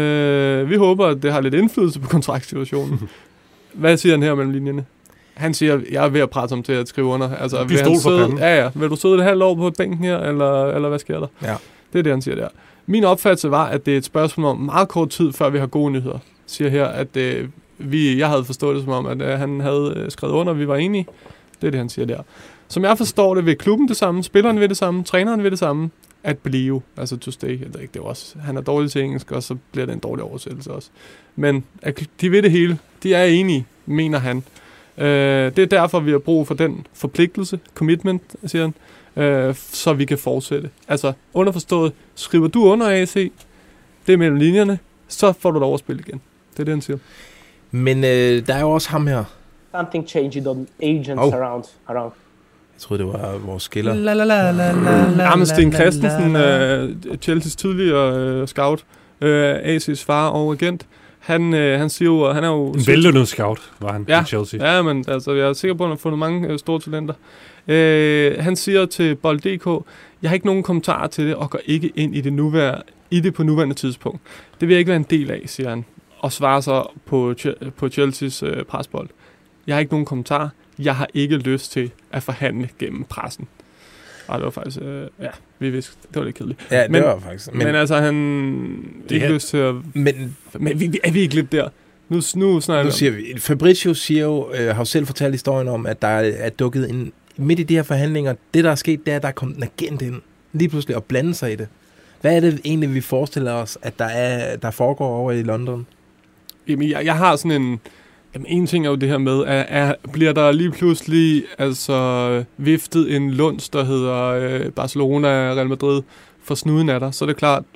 Vi håber, at det har lidt indflydelse på kontraktsituationen. Hvad siger han her mellem linjerne? Han siger, jeg er ved at presse ham til at skrive under. Altså, vil du sidde et halvt år på bænken her, eller hvad sker der? Ja. Det er det, han siger der. Min opfattelse var, at det er et spørgsmål om meget kort tid, før vi har gode nyheder. Siger her, at jeg havde forstået det som om, at han havde skrevet under, og vi var enige. Det er det, han siger der. Som jeg forstår det, ved klubben det samme, spilleren ved det samme, træneren ved det samme, at believe, altså to stay. Det er også, han er dårlig til engelsk, og så bliver det en dårlig oversættelse også. Men de ved det hele. De er enige, mener han. Det er derfor, vi har brug for den forpligtelse, commitment, siger han, så vi kan fortsætte. Altså, underforstået, skriver du under AC, det er mellem linjerne, så får du lov at spille igen. Det er det, han siger. Men der er jo også ham her. Something changed on agents around. Jeg troede, det var vores skiller. Jamen, Sten Christensen, Chelseas tidligere scout, AC's far og agent, han siger jo, han er jo... En vellønnet scout var han i Chelsea. Ja, men altså, jeg er sikker på, at han har fundet mange store talenter. Han siger til Bold.dk, jeg har ikke nogen kommentarer til det, og går ikke ind i det på nuværende tidspunkt. Det vil jeg ikke være en del af, siger han, og svarer så på Chelseas presbold. Jeg har ikke nogen kommentarer. Jeg har ikke lyst til at forhandle gennem pressen. Og det var faktisk, vi vidste, det var lidt kedeligt. Ja, det var faktisk. Men altså, han ikke lyst til at... Men er vi ikke lidt der? Nu siger vi. Fabrizio siger jo, har jo selv fortalt historien om, at der er dukket en... Midt i de her forhandlinger, det der er sket, det er, at der er kommet en agent ind. Lige pludselig at blande sig i det. Hvad er det egentlig, vi forestiller os, at der foregår over i London? Jamen, jeg har sådan en... Jamen, en ting er jo det her med, bliver der lige pludselig viftet en lunds, der hedder Barcelona og Real Madrid for snuden af dig, så er det klart,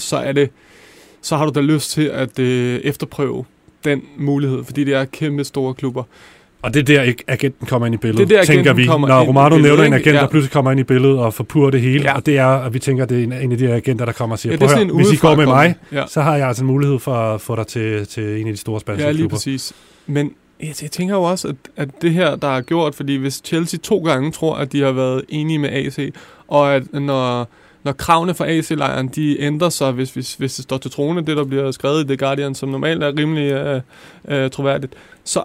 så har du da lyst til at efterprøve den mulighed, fordi det er kæmpe store klubber. Og det er der agenten kommer ind i billedet, det er der, tænker vi. Når Romano nævner en agent, der pludselig kommer ind i billedet og forpurer det hele, og det er, at vi tænker, at det er en af de agenter, der kommer og siger, prøv at høre, hvis I går med mig, så har jeg altså en mulighed for at få dig til en af de store spanske klubber. Ja, lige præcis. Men jeg tænker jo også, at det her, der er gjort, fordi hvis Chelsea 2 gange tror, at de har været enige med AC, og at når kravene for AC-lejren, de ændrer sig, hvis det står til troende, det der bliver skrevet i The Guardian, som normalt er rimelig troværdigt, så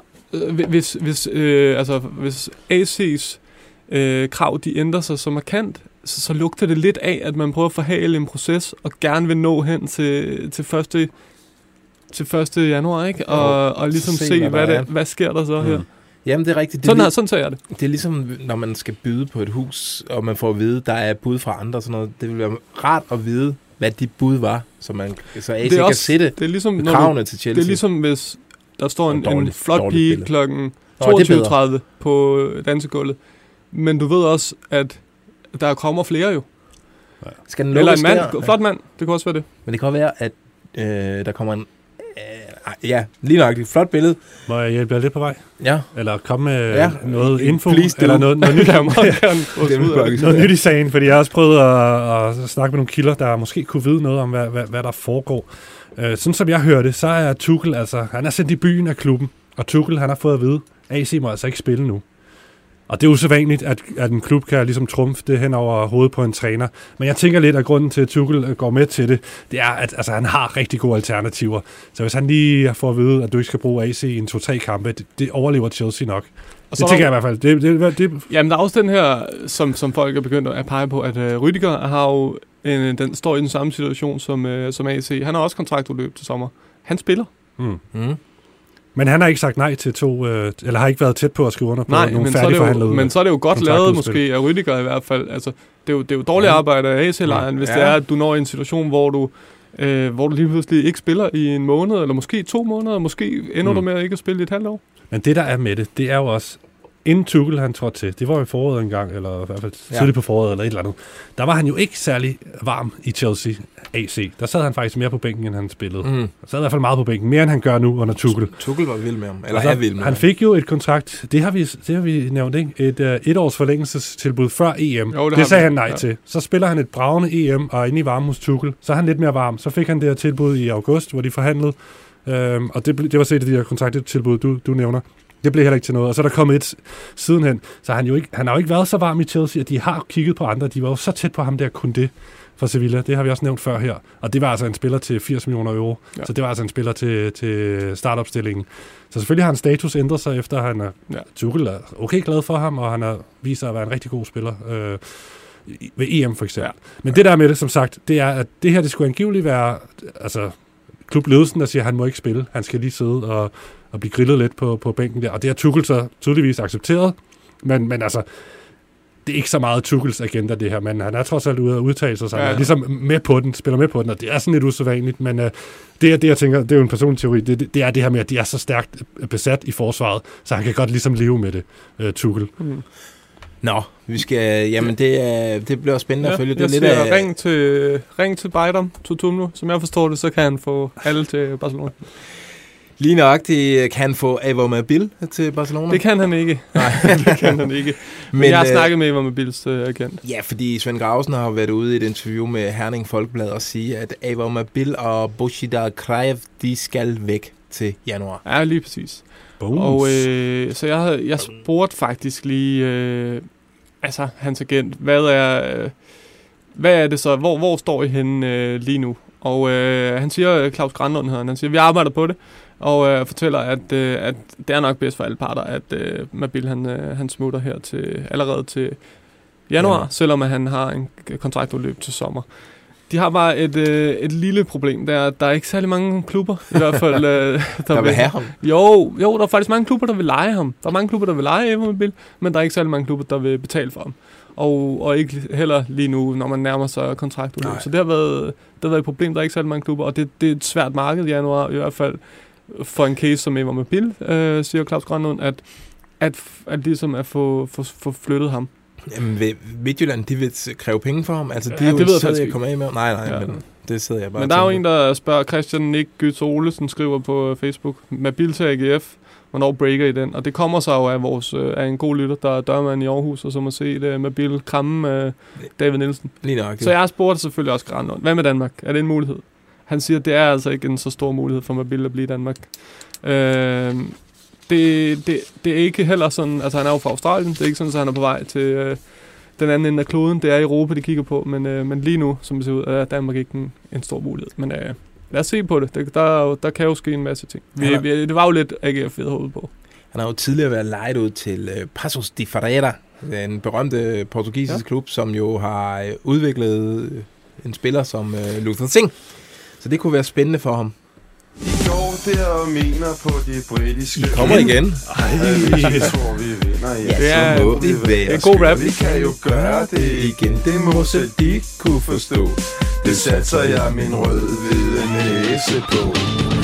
hvis AC's krav, de ændrer sig så markant, så lugter det lidt af, at man prøver at forhale en proces, og gerne vil nå hen til 1. januar, ikke? Og ligesom se hvad sker der så her. Jamen, det er rigtigt. Sådan ser jeg det. Det er ligesom, når man skal byde på et hus, og man får at vide, der er bud fra andre og sådan noget. Det vil være rart at vide, hvad de bud var, så AC kan sætte kravene til Chelsea. Det er ligesom, hvis der står en flot pige klokken 22.30 på dansegulvet. Men du ved også, at der kommer flere jo. Skal den eller en mand, flot mand, det kan også være det. Men det kan være, at der kommer en... lige nøjagtigt. Flot billede. Må jeg hjælpe dig lidt på vej? Ja. Eller komme med noget info? Please, eller noget nyt. Noget nyt i sagen, fordi jeg har også prøvet at snakke med nogle kilder, der måske kunne vide noget om, hvad der foregår. Sådan som jeg hørte, så er Tuchel, altså, han er sendt i byen af klubben, og Tuchel, han har fået at vide, AC må altså ikke spille nu. Og det er usædvanligt, at en klub kan ligesom trumfe det hen over hovedet på en træner. Men jeg tænker lidt, at grunden til, at Tuchel går med til det er, at altså, han har rigtig gode alternativer. Så hvis han lige får at vide, at du ikke skal bruge AC i en 2-3 kampe, det overlever Chelsea nok. Og det tænker jeg i hvert fald. Jamen, der er også den her, som folk er begyndt at pege på, at Rüdiger har jo den står i den samme situation som AC. Han har også kontraktudløb til sommer. Han spiller. Men han har ikke sagt nej til eller har ikke været tæt på at skrive under på nogle færdigforhandlede. Men så er det jo godt lavet måske af Rüdiger i hvert fald. Altså, det er jo dårligt arbejde af AC-lejren, hvis det er, at du når i en situation, hvor du lige pludselig ikke spiller i en måned, eller måske 2 måneder, måske ender du med at ikke at spille i et halvt år. Men det, der er med det er jo også, inden Tuchel han trådte til, det var jo i foråret engang, eller i hvert fald tidligt på foråret, eller et eller andet, der var han jo ikke særlig varm i Chelsea AC. Der sad han faktisk mere på bænken, end han spillede. Der sad i hvert fald meget på bænken, mere end han gør nu under Tuchel. Tuchel var vild med ham, eller er vild med ham. Han fik jo et kontrakt, det har vi nævnt, ikke? Et års forlængelsestilbud før EM. Jo, det sagde han nej til. Så spiller han et bragende EM, og inde i varme hos Tuchel. Så er han lidt mere varm. Så fik han det her tilbud i august, hvor de forhandlede. Og det var set af de her kontrakttilbud, du nævner. Det blev heller ikke til noget, og så er der kommet et sidenhen. Så han har jo ikke været så varm i Chelsea, at de har kigget på andre. De var jo så tæt på ham der kun det for Sevilla. Det har vi også nævnt før her. Og det var altså en spiller til 80 millioner euro. Ja. Så det var altså en spiller til startopstillingen. Så selvfølgelig har hans status ændret sig, efter han Tuchel er okay glad for ham, og han har vist sig at være en rigtig god spiller ved EM for eksempel. Ja. Men det der med det, som sagt, det er, at det her, det skulle angiveligt være klubledelsen, der siger, at han må ikke spille. Han skal lige sidde og blive grillet lidt på bænken der. Og det har Tuchel så tydeligvis accepteret. Men altså, det er ikke så meget Tuchels agenda, det her. Men han er trods alt ude at udtale sig. Så han er ligesom med på den, spiller med på den. Og det er sådan lidt usædvanligt. Men det jeg tænker, det er jo en personlig teori, det er det her med, at de er så stærkt besat i forsvaret, så han kan godt ligesom leve med det, Tuchel. Nå, vi skal... Jamen, det bliver spændende at følge. Det jeg siger, ring til Bajdam, Tutumno. Som jeg forstår det, så kan han få alle til Barcelona. Lige nøjagtigt kan han få Avermabil til Barcelona. Det kan han ikke. Nej, det kan han ikke. Men jeg har snakket med Avermabils agent. Ja, fordi Svend Grausen har været ude i et interview med Herning Folkeblad og sige, at Avermabil og Božidar Krajev, de skal væk til januar. Ja, lige præcis. Og så jeg spurgte faktisk lige hans agent, hvad er det så, hvor står I henne lige nu? Og han siger, Claus Granlund hedder han siger, vi arbejder på det, og fortæller, at det er nok bedst for alle parter, at Mabil han smutter her allerede til januar, selvom at han har en kontraktudløb til sommer. De har bare et lille problem. Der er ikke særlig mange klubber, i hvert fald. Der vil have ham? Jo, der er faktisk mange klubber, der vil leje ham. Der er mange klubber, der vil leje Avermabil, men der er ikke særlig mange klubber, der vil betale for ham. Og ikke heller lige nu, når man nærmer sig kontraktudløb. Så det har været et problem. Der er ikke særlig mange klubber, og det er et svært marked i januar, i hvert fald for en case som Avermabil, siger Claus Grønlund, at ligesom at få flyttet ham. Jamen, Midtjylland, de vil kræve penge for ham? Altså, det er jo et sted, jeg kommer af med. Nej, men det sidder jeg bare. Men der er jo en, der spørger, Christian Nick Gytz Olesen skriver på Facebook, Mabil til AGF, hvornår breaker I den? Og det kommer så jo af en god lytter, der er dørmand i Aarhus, og så må se det Mabil kramme David Nielsen. Lige nok. Så jeg har spurgt selvfølgelig også Granlund. Hvad med Danmark? Er det en mulighed? Han siger, at det er altså ikke en så stor mulighed for Mabil at blive i Danmark. Det er ikke heller sådan, altså han er jo fra Australien, det er ikke sådan, at han er på vej til den anden ende af kloden. Det er Europa, de kigger på, men lige nu, som det ser ud, er Danmark ikke en stor mulighed. Men lad os se på det. Der kan jo ske en masse ting. Det var jo lidt AGF ved hovedet på. Han har jo tidligere været lejet ud til Paços de Ferreira, en berømte portugisisk klub, som jo har udviklet en spiller som Luther Singh. Så det kunne være spændende for ham. I går der og mener på de britiske... I kommer igen. Vi tror, vi vinder. Ja, så må vi være. Det er en god rap. Vi kan jo gøre det igen. Det må selv de kunne forstå. Det satser jeg min rød-hvide næse på.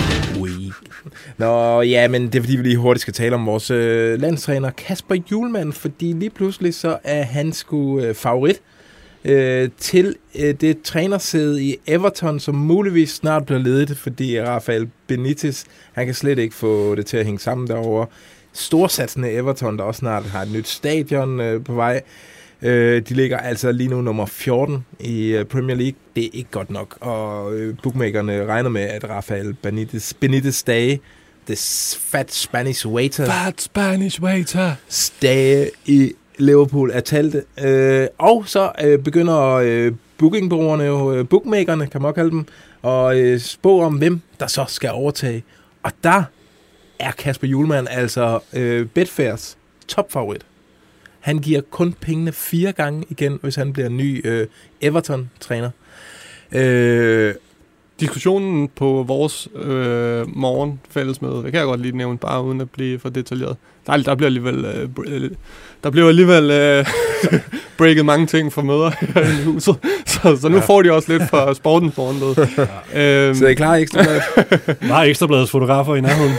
Nå, ja, men det er fordi, vi lige hurtigt skal tale om vores landstræner Kasper Hjulmand, fordi lige pludselig så er han sgu favorit til det trænersæde i Everton, som muligvis snart bliver ledet, fordi Rafael Benitez, han kan slet ikke få det til at hænge sammen derovre. Storsatsende Everton, der også snart har et nyt stadion på vej. De ligger altså lige nu nummer 14 i Premier League. Det er ikke godt nok, og bookmakerne regner med, at Rafael Benitez dage, the fat Spanish waiter, stage i Liverpool er talte. Og så begynder bookingbureauerne jo, bookmakerne kan man kalde dem, og spå om, hvem der så skal overtage. Og der er Kasper Hjulmand altså Betfairs topfavorit. Han giver kun pengene 4 gange igen, hvis han bliver ny Everton-træner. diskussionen på vores morgenfællesmøde, det kan jeg godt lige nævne, bare uden at blive for detaljeret. Der bliver alligevel breaket mange ting fra møder herinde i huset, så nu får de også lidt fra sportens morgenmøde. Så er I klar, Ekstrabladet? Var Ekstrabladets fotografer i nærheden?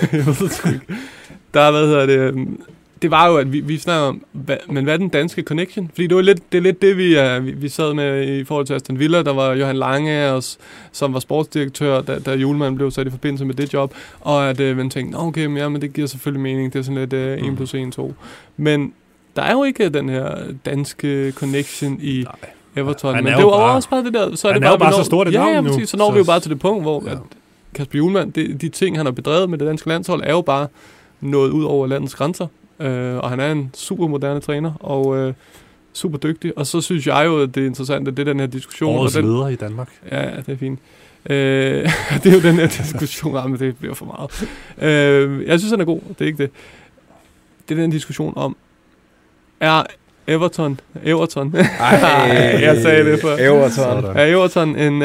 Det var jo, at vi snakker om, hvad er den danske connection? Fordi det er lidt det, vi sad med i forhold til Aston Villa. Der var Johan Lange, som var sportsdirektør, da Hjulmand blev sat i forbindelse med det job. Og at man tænkte, okay, men det giver selvfølgelig mening. Det er sådan lidt 1 plus 1, 2. Men der er jo ikke den her danske connection i Everton. Men det er jo også bare det der. Så er det bare så stort et navn nu. Så når vi jo bare til det punkt, hvor at Kasper Hjulmand, de ting, han har bedrevet med det danske landshold, er jo bare nået ud over landets grænser. Og han er en super moderne træner, og super dygtig. Og så synes jeg jo, at det er interessant, at det er den her diskussion. Årets leder i Danmark. Ja, det er fint. Det er jo den her diskussion, men det bliver for meget. Jeg synes, han er god, det er ikke det. Det er den diskussion om, er Everton. Jeg sagde det før. Everton en...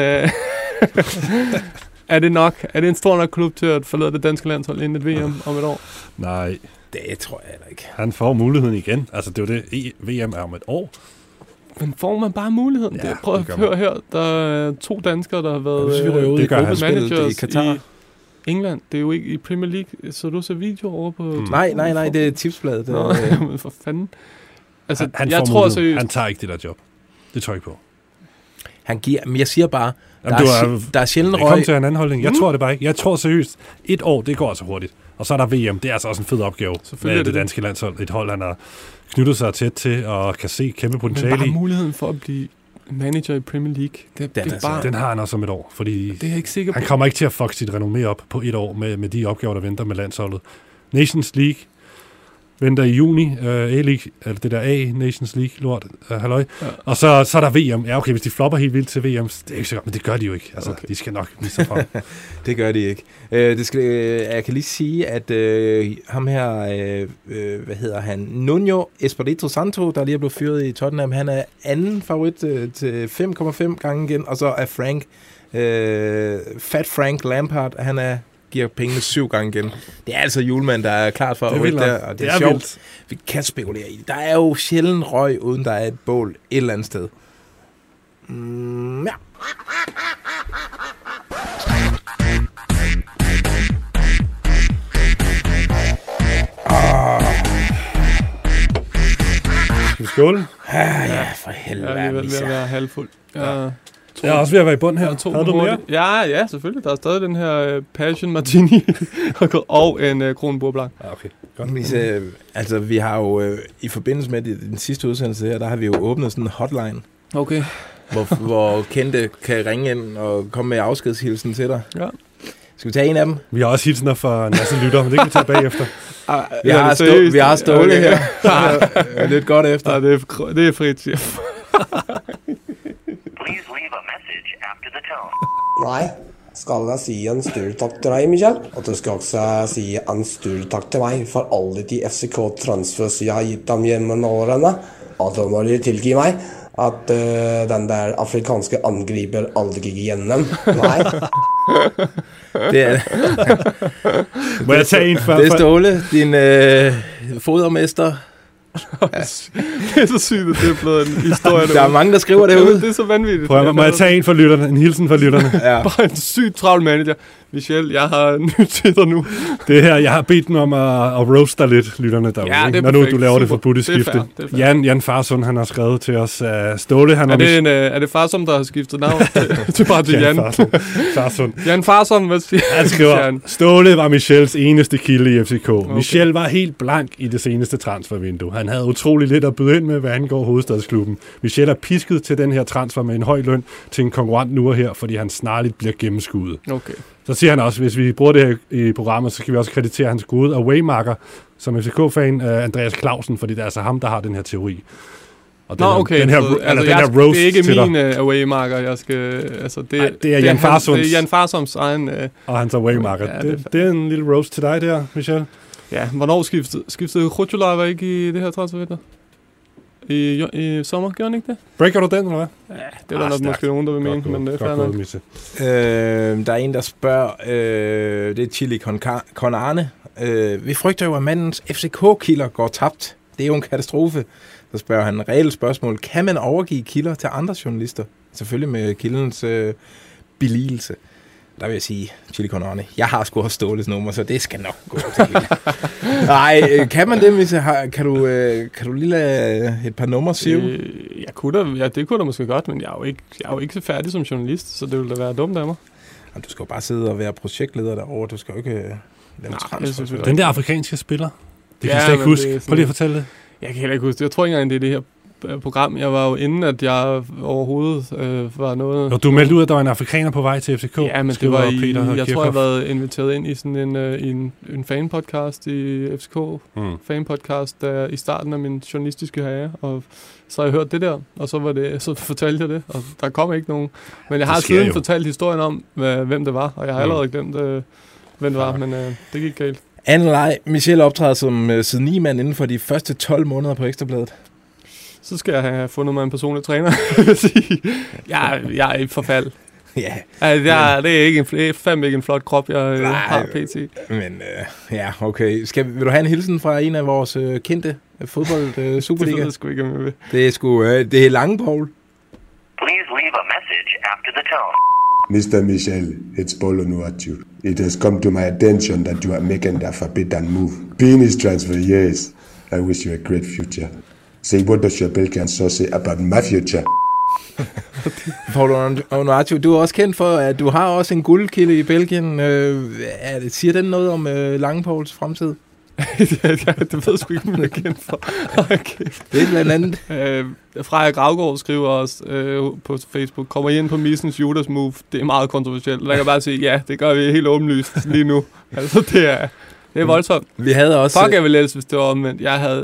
Er det nok? Er det en stor nok klub til at forlade det danske landshold inden et VM om et år? Nej. Det tror jeg heller ikke. Han får muligheden igen. Altså, det er jo det. VM er om et år. Men får man bare muligheden? Ja, prøv at høre her. Der er 2 danskere, der har været det gør managers i Katar. I England. Det er jo ikke i Premier League. Så du ser videoer over på... Nej, det er Tipsbladet. Men for fanden. Altså, jeg tror seriøst... Han tager ikke det der job. Det tror jeg ikke på. Han giver... Men jeg siger bare... Der er sjældent røg... Jeg kom til en anden holdning. Jeg tror det bare ikke. Jeg tror seriøst, 1 år, det går altså hurtigt. Og så er der VM. Det er altså også en fed opgave med det danske landshold. Et hold, han har knyttet sig tæt til og kan se kæmpe potentiale i. Men bare muligheden for at blive manager i Premier League. Den har han også om et år. Fordi det er jeg ikke sikker på. Han kommer ikke til at fuck sit renommé op på 1 år med de opgaver, der venter med landsholdet. Nations League venter i juni, A-League, eller det der A-Nations League-lort, halløj. Ja. Og så er der VM. Ja, okay, hvis de flopper helt vildt til VM, det er ikke så godt, men det gør de jo ikke. Altså, okay. De skal nok vise sig frem. Det gør de ikke. Jeg kan lige sige, at ham her, hvad hedder han, Nuno Espirito Santo, der lige er blevet fyret i Tottenham, han er anden favorit til 5,5 gange igen, og så er Fat Frank Lampard, han giver pengene 7 gange igen. Det er altså Hjulmand, der er klart for at rykke der, og det er sjovt. Vildt. Vi kan spekulere i det. Der er jo sjældent røg, uden der er et bål et eller andet sted. Ja. Skal vi skåle? Ja, for helvede. Jeg er ved at være halvfuld. Jeg er også ved at være i bund her. Havde du mere? Ja, selvfølgelig. Der er stadig den her Passion Martini og en Kronenbourg Blanc. Ja, okay. Godt. Altså, vi har jo i forbindelse med den sidste udsendelse her, der har vi jo åbnet sådan en hotline. Okay. Hvor kendte kan ringe ind og komme med afskedshilsen til dig. Ja. Skal vi tage en af dem? Vi har også hilsener fra en masse lytter, men det kan vi tage bagefter. Vi har Ståle her. Lidt godt efter. Det er frit, ja. Nei, skal jeg si en stor takk til deg, Michael. Og du skal også si en stor takk til meg for alle de FCK-transfers jeg har gitt dem gjennom årene. Og da må de tilgi meg at den der afrikanske angriper aldri gikk igjennom. Nei. Det er Må jeg tage en før? Det er Ståle, din fodermester. Ja. Det er så sygt, at det er blevet en historie. Der er mange, der skriver det ud. Det er så vanvittigt. Må jeg tage en for lytterne? En hilsen for lytterne? Ja. Bare en sygt travl manager. Michel, jeg har nyt til dig nu. Det her, jeg har bedt dem om at roast dig lidt, lytterne derude. Ja, når nu du laver det forbudte skifte. Jan Farsund, han har skrevet til os. Ståle, han er det Farsund, der har skiftet navn til bare til Jan? Farsund. Jan Farsund, hvad siger han? Skriver, Ståle var Michels eneste kilde i FCK. Okay. Michel var helt blank i det seneste transfervindue. Han havde utrolig lidt at byde ind med, hvad angår hovedstadsklubben. Michel er pisket til den her transfer med en høj løn til en konkurrent nu og her, fordi han snarligt bliver gennemskuddet. Okay. Så siger han også, hvis vi bruger det her i programmet, så skal vi også kreditere hans gode away-marker som FCK-fan, Andreas Clausen, fordi det er altså ham, der har den her teori. Og den okay. Den her, så, altså, den her roast det er ikke min away-marker, jeg skal... Altså, det er Jan Farsunds. Det er Jan Farsunds egen... og hans away-marker. Ja, det er en lille roast til dig der, Michel. Ja, hvornår skiftede Khrudjulaj var ikke i det her transfervindue? i sommer, gjorde han ikke det? Breaker du den, eller hvad? Ja, det er der nok måske nogen, der vil mene, men det er fair nok. Der er en, der spørger, det er Chili Con Arne. Vi frygter jo, at mandens FCK-kilder går tabt. Det er jo en katastrofe. Så spørger han reelle spørgsmål. Kan man overgive kilder til andre journalister? Selvfølgelig med kildens billigelse. Der vil jeg sige, Chili Con Arne, jeg har sgu også Ståles nummer, så det skal nok gå til. Nej, kan man det, Misse? Kan du lige lade et par numre sive? Det kunne da måske godt, men jeg er jo ikke så færdig som journalist, så det ville da være dumt af mig. Jamen, du skal jo bare sidde og være projektleder derovre. Du skal jo ikke lave transfer. Den der afrikanske spiller, det kan jeg slet ikke huske. Prøv lige at fortælle det. Jeg kan heller ikke huske det. Jeg tror ikke engang, det er det her program. Jeg var jo inden, at jeg overhovedet var noget... Og du meldte ud, at der var en afrikaner på vej til FCK. Ja, men det var jeg tror, jeg var inviteret ind i sådan en fanpodcast i FCK. Fanpodcast i starten af min journalistiske karriere. Og så har jeg hørt det der, og så fortalte jeg det. Og der kom ikke nogen. Men jeg har siden fortalt historien om, hvem det var. Og jeg har allerede glemt, hvem det var. Men det gik galt. Anden leg. Michelle optræder som siden 9 mand inden for de første 12 måneder på Ekstrabladet. Så skal jeg have fundet mig en personlig træner. Jeg er i forfald. Ja. Det er fandme ikke en flot krop, jeg har pt. Men okay. Vil du have en hilsen fra en af vores kendte fodbold Superliga? Det ved jeg sgu ikke, om jeg vil. Det er Langepoul. Please leave a message after the tone. Mr. Michel, it's Paulo Nuachu. It has come to my attention that you are making the forbidden move. Being his transfer, yes. I wish you a great future. Say what does your bill can so say about my future? Paulo Nuachu, du er også kendt for, at du har også en guldkilde i Belgien. Siger den noget om Langepauls fremtid? Det ved jeg sgu ikke, om jeg er kendt for. Okay. Det er blandt andet. Freja Gravgaard skriver også på Facebook, kommer I ind på Missens Judas Move? Det er meget kontroversielt. Der kan jeg bare sige, ja, det gør vi helt åbenlyst lige nu. Altså, det er voldsomt. Vi havde også... Fuck, jeg ville ellers, hvis det var omvendt.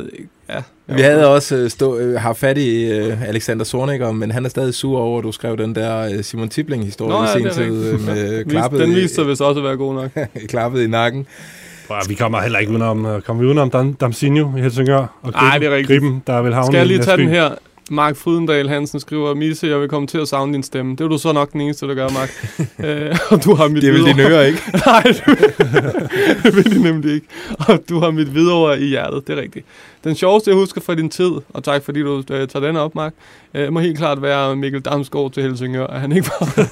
Vi havde også haft fat i Alexander Zorniger, men han er stadig sur over, at du skrev den der Simon Tibling-historie i sin tid med klappet. Den viste sig vist også at være god nok. Klappet i nakken. Vi kommer heller ikke udenom Damsinho i Helsingør og Griben, der vil havne. Skal jeg lige tage den her? Mark Frydendal Hansen skriver, Misse, jeg vil komme til at savne din stemme. Det er du så nok den eneste, der gør, Mark. Og du har mit det vil dine ører ikke. Nej, det vil de nemlig ikke. Og du har mit videre i hjertet, det er rigtigt. Den sjoveste, jeg husker fra din tid, og tak fordi du tager den op, Mark, må helt klart være Mikkel Damsgaard til Helsingør, at han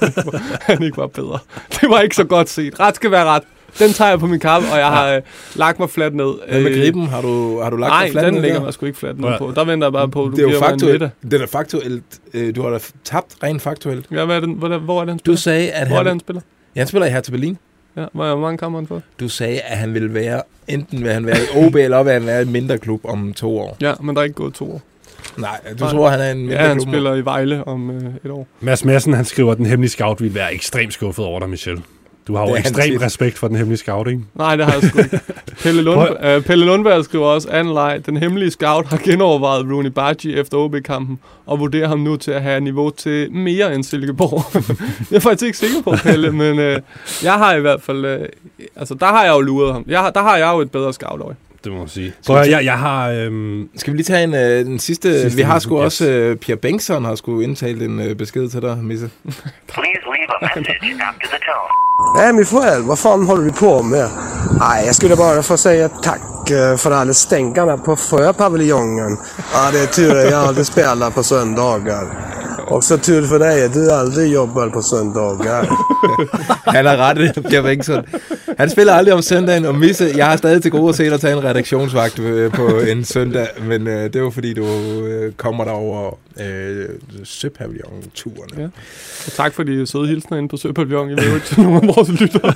ikke var bedre. Det var ikke så godt set. Ret skal være ret. Den tager jeg på min kappe, og jeg har lagt mig fladt ned. Hvad med Griben? Har du lagt dig fladt ned? Nej, den ligger mig sgu ikke fladt ned på. Der venter jeg bare på, at du giver mig en middag. Det er faktuelt. Du har da tabt rent faktuelt. Ja, hvor er det, han spiller? Du sagde, at han spiller? Ja, han spiller i Hertha Berlin. Ja, hvor mange kammer han fået? Du sagde, at han ville være, enten vil han være i OB, eller vil han være i en mindre klub om 2 år. Ja, men der er ikke gået 2 år. Nej, du tror, han er en mindre klub? Ja, han spiller i Vejle om 1 år. Mads Madsen, han skriver, at den hemmelige scout vil være ekstremt skuffet over dig, Michel. Du har jo ekstrem respekt for den hemmelige scouting. Nej, det har jeg sgu ikke. Pelle Lundberg skriver også, anden leg, den hemmelige scout har genovervejet Rooney Bargi efter OB-kampen, og vurderer ham nu til at have niveau til mere end Silkeborg. Jeg er faktisk ikke sikker på, Pelle, men jeg har i hvert fald... der har jeg jo luret ham. Der har jeg jo et bedre scout-øje. Det må man sige. Jeg har... Skal vi lige tage en sidste vi har sgu også... Pierre Bengtsson har sgu indtalt en besked til dig, Misse. Please leave a message after the tone. Nej, min föräldrar, vad fan håller vi på med? Nej, jag skulle bara få säga tack för alla stänkarna på Sjöpaviljongen. Ja, det är tur att jag aldrig spelar på söndagar. Och så tur för dig att du aldrig jobbar på söndagar. Han har ret, Pierre Bengtsson. Han spiller aldrig om søndagen, og Misse, jeg har stadig til gode at se dig tage en redaktionsvagt på en søndag, men det er jo fordi, du kommer derover Søpavillon-turen. Ja. Og tak for de søde hilsner inde på Søpavillon. Jeg ved ikke til nogle af vores lyttere.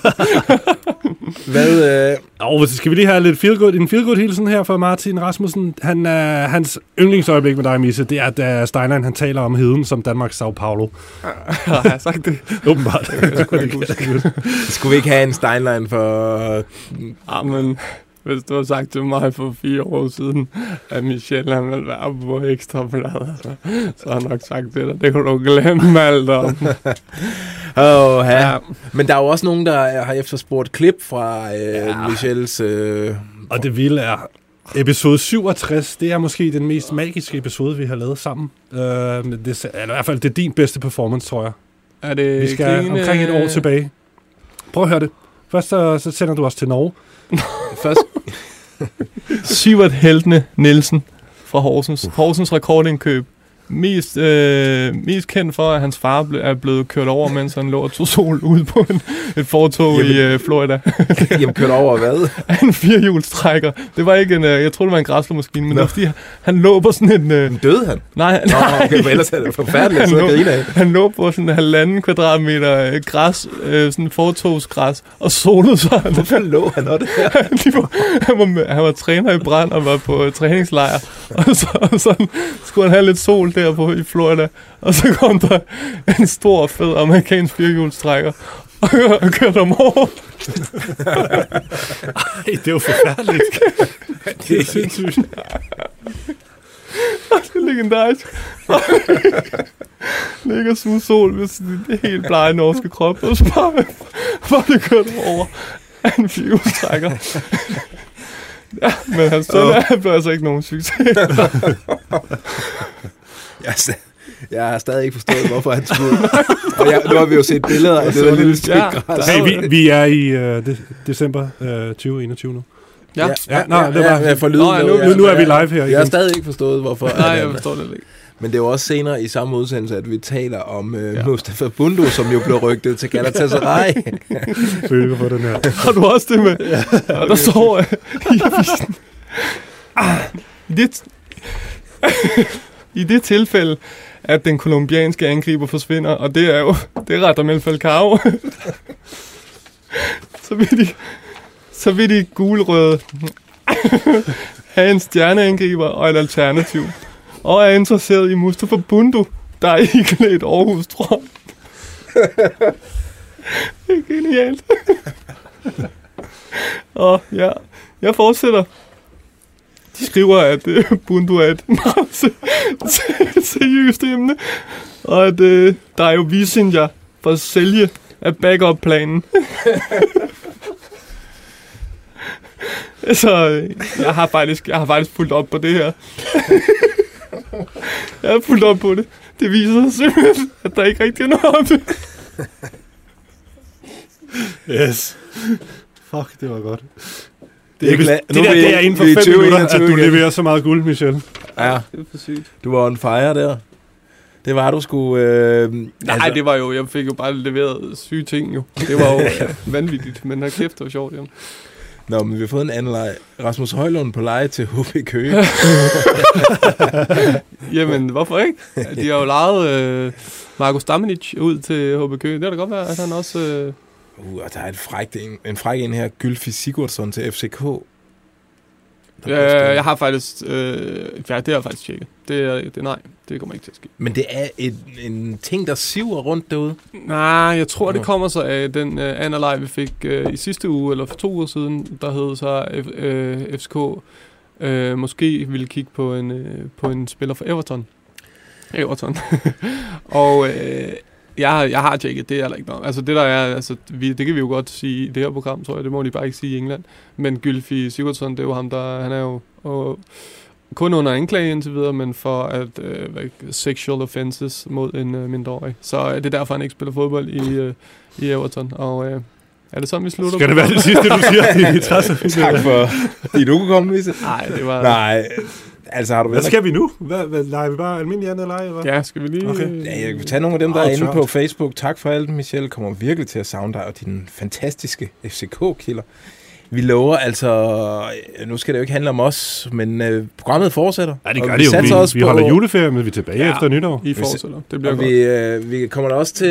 Skal vi lige have lidt en feel-good hilsen her fra Martin Rasmussen. Hans yndlingsøjeblik med dig, Misse, det er, da Steinlein han taler om heden som Danmarks Sao Paulo. Har jeg sagt det? Åbenbart. Skulle vi ikke have en Steinlein for... men hvis du har sagt til mig for 4 år siden, at Michel han ville være på Ekstrabladet, så har jeg nok sagt det der. Det kunne du glemme alt om. Ja. Men der er jo også nogen, der har efterspurgt klip fra Michels... Og det vilde er... Episode 67, det er måske den mest magiske episode, vi har lavet sammen. Det er i hvert fald det er din bedste performance, tror jeg. Er det vi skal omkring et år tilbage. Prøv at høre det. Først så sender du os til Norge. Først Sivert Heltene Nielsen fra Horsens. Horsens rekordindkøb. Mest kendt for, at hans far er blevet kørt over, mens han lå og tog sol ude på et fortog i Florida. Jamen, kørt over hvad? En firehjulstrækker. Det var ikke jeg tror det var en græsslåmaskine, men det var fordi, han lå på sådan en... Døde han? Nej. Okay, for ellers er det forfærdeligt. Han lå på sådan 1,5 kvadratmeter græs, sådan fortogsgræs, og solede sig. Hvorfor lå han også det her? Han var træner i Brand og var på træningslejr, og så skulle han have lidt sol der på i Florida, og så kom der en stor, fed amerikansk firehjulstrækker og kørte om over. Ej, det er jo forfærdeligt. Det er sindssygt. Det er legendarisk. Ligger som sol ved det helt blege norske krop, og så bare det kørte over af en firehjulstrækker. Ja, men hans søn blev altså ikke nogen succes. Jeg har stadig ikke forstået, hvorfor han skulle. Og nu har vi jo set billeder af det der lille stykke græs. Hey, vi er i december 2021 nu. Ja. Det var for lyden. Nu er vi live her. Jeg har stadig ikke forstået, hvorfor. Nej, jeg forstår det ikke. Men det er jo også senere i samme udsendelse, at vi taler om Mustafa Bundu, som jo blev rygtet til Galatasaray. Følger på den her. Har du også det med? Ja, og der står i avisen. I det tilfælde, at den kolumbianske angriber forsvinder, og det er Radamel Falcao, så vil de gulrøde have en stjerneangriber og et alternativ, og er interesseret i Mustafa Bundu, der er iklædt Aarhus Trond. Det er genialt. Og ja, jeg fortsætter. De skriver, at Bundu er et meget seriøst emne, og at der er jo Visinja for at sælge af backup-planen. Så jeg har faktisk fulgt op på det her. Jeg har fulgt op på det. Det viser sig simpelthen, at der ikke rigtig er noget om det. Yes. Fuck, det var godt. Det er inden for 5 minutter, at du leverer så meget guld, Michel. Ja, det er for sygt. Du var on fire der. Det var du sgu... Nej, det var jo... Jeg fik jo bare leveret syge ting, jo. Det var jo vanvittigt, men kæft, det var sjovt, jo. Nå, men vi har fået en anden leg. Rasmus Højlund på leje til HB Køge. Jamen, hvorfor ikke? De har jo lejet Marko Stamenic ud til HB Køge. Det kan da godt være, at han også... Og der er en fræk en her, Gylfi Sigurdsson til FCK. Jeg har faktisk... det har jeg faktisk tjekket. Nej, det kommer ikke til at ske. Men det er en ting, der siver rundt derude? Nej, jeg tror, det kommer så af den anden leg, vi fik i sidste uge, eller for 2 uger siden, der hed så FCK måske ville kigge på en spiller for Everton. Og... Jeg har tjekket, det er der ikke noget. Altså det der er, altså det kan vi jo godt sige i det her program, tror jeg, det må de bare ikke sige i England. Men Gylfi Sigurdsson, det er jo ham, han er jo kun under anklage indtil videre, men for at sexual offenses mod en mindreårig. Så det er derfor, han ikke spiller fodbold i Everton. Og er det sådan, vi slutter? Skal det være det sidste, du siger? Tak for, fordi du kunne komme, Lise. Nej, det var... Nej. Altså, har du hvad skal vi nu? Leger vi bare almindelig andet leje? Ja, skal vi lige... Okay. Ja, jeg kan tage nogle af dem, der er inde på Facebook. Tak for alt, Michel. Kommer virkelig til at savne dig og din fantastiske FCK-kilder. Vi lover altså... Nu skal det jo ikke handle om os, men programmet fortsætter. Ja, det gør det jo. Vi holder juleferie, men vi er tilbage efter nytår. I fortsætter. Det bliver godt. Vi kommer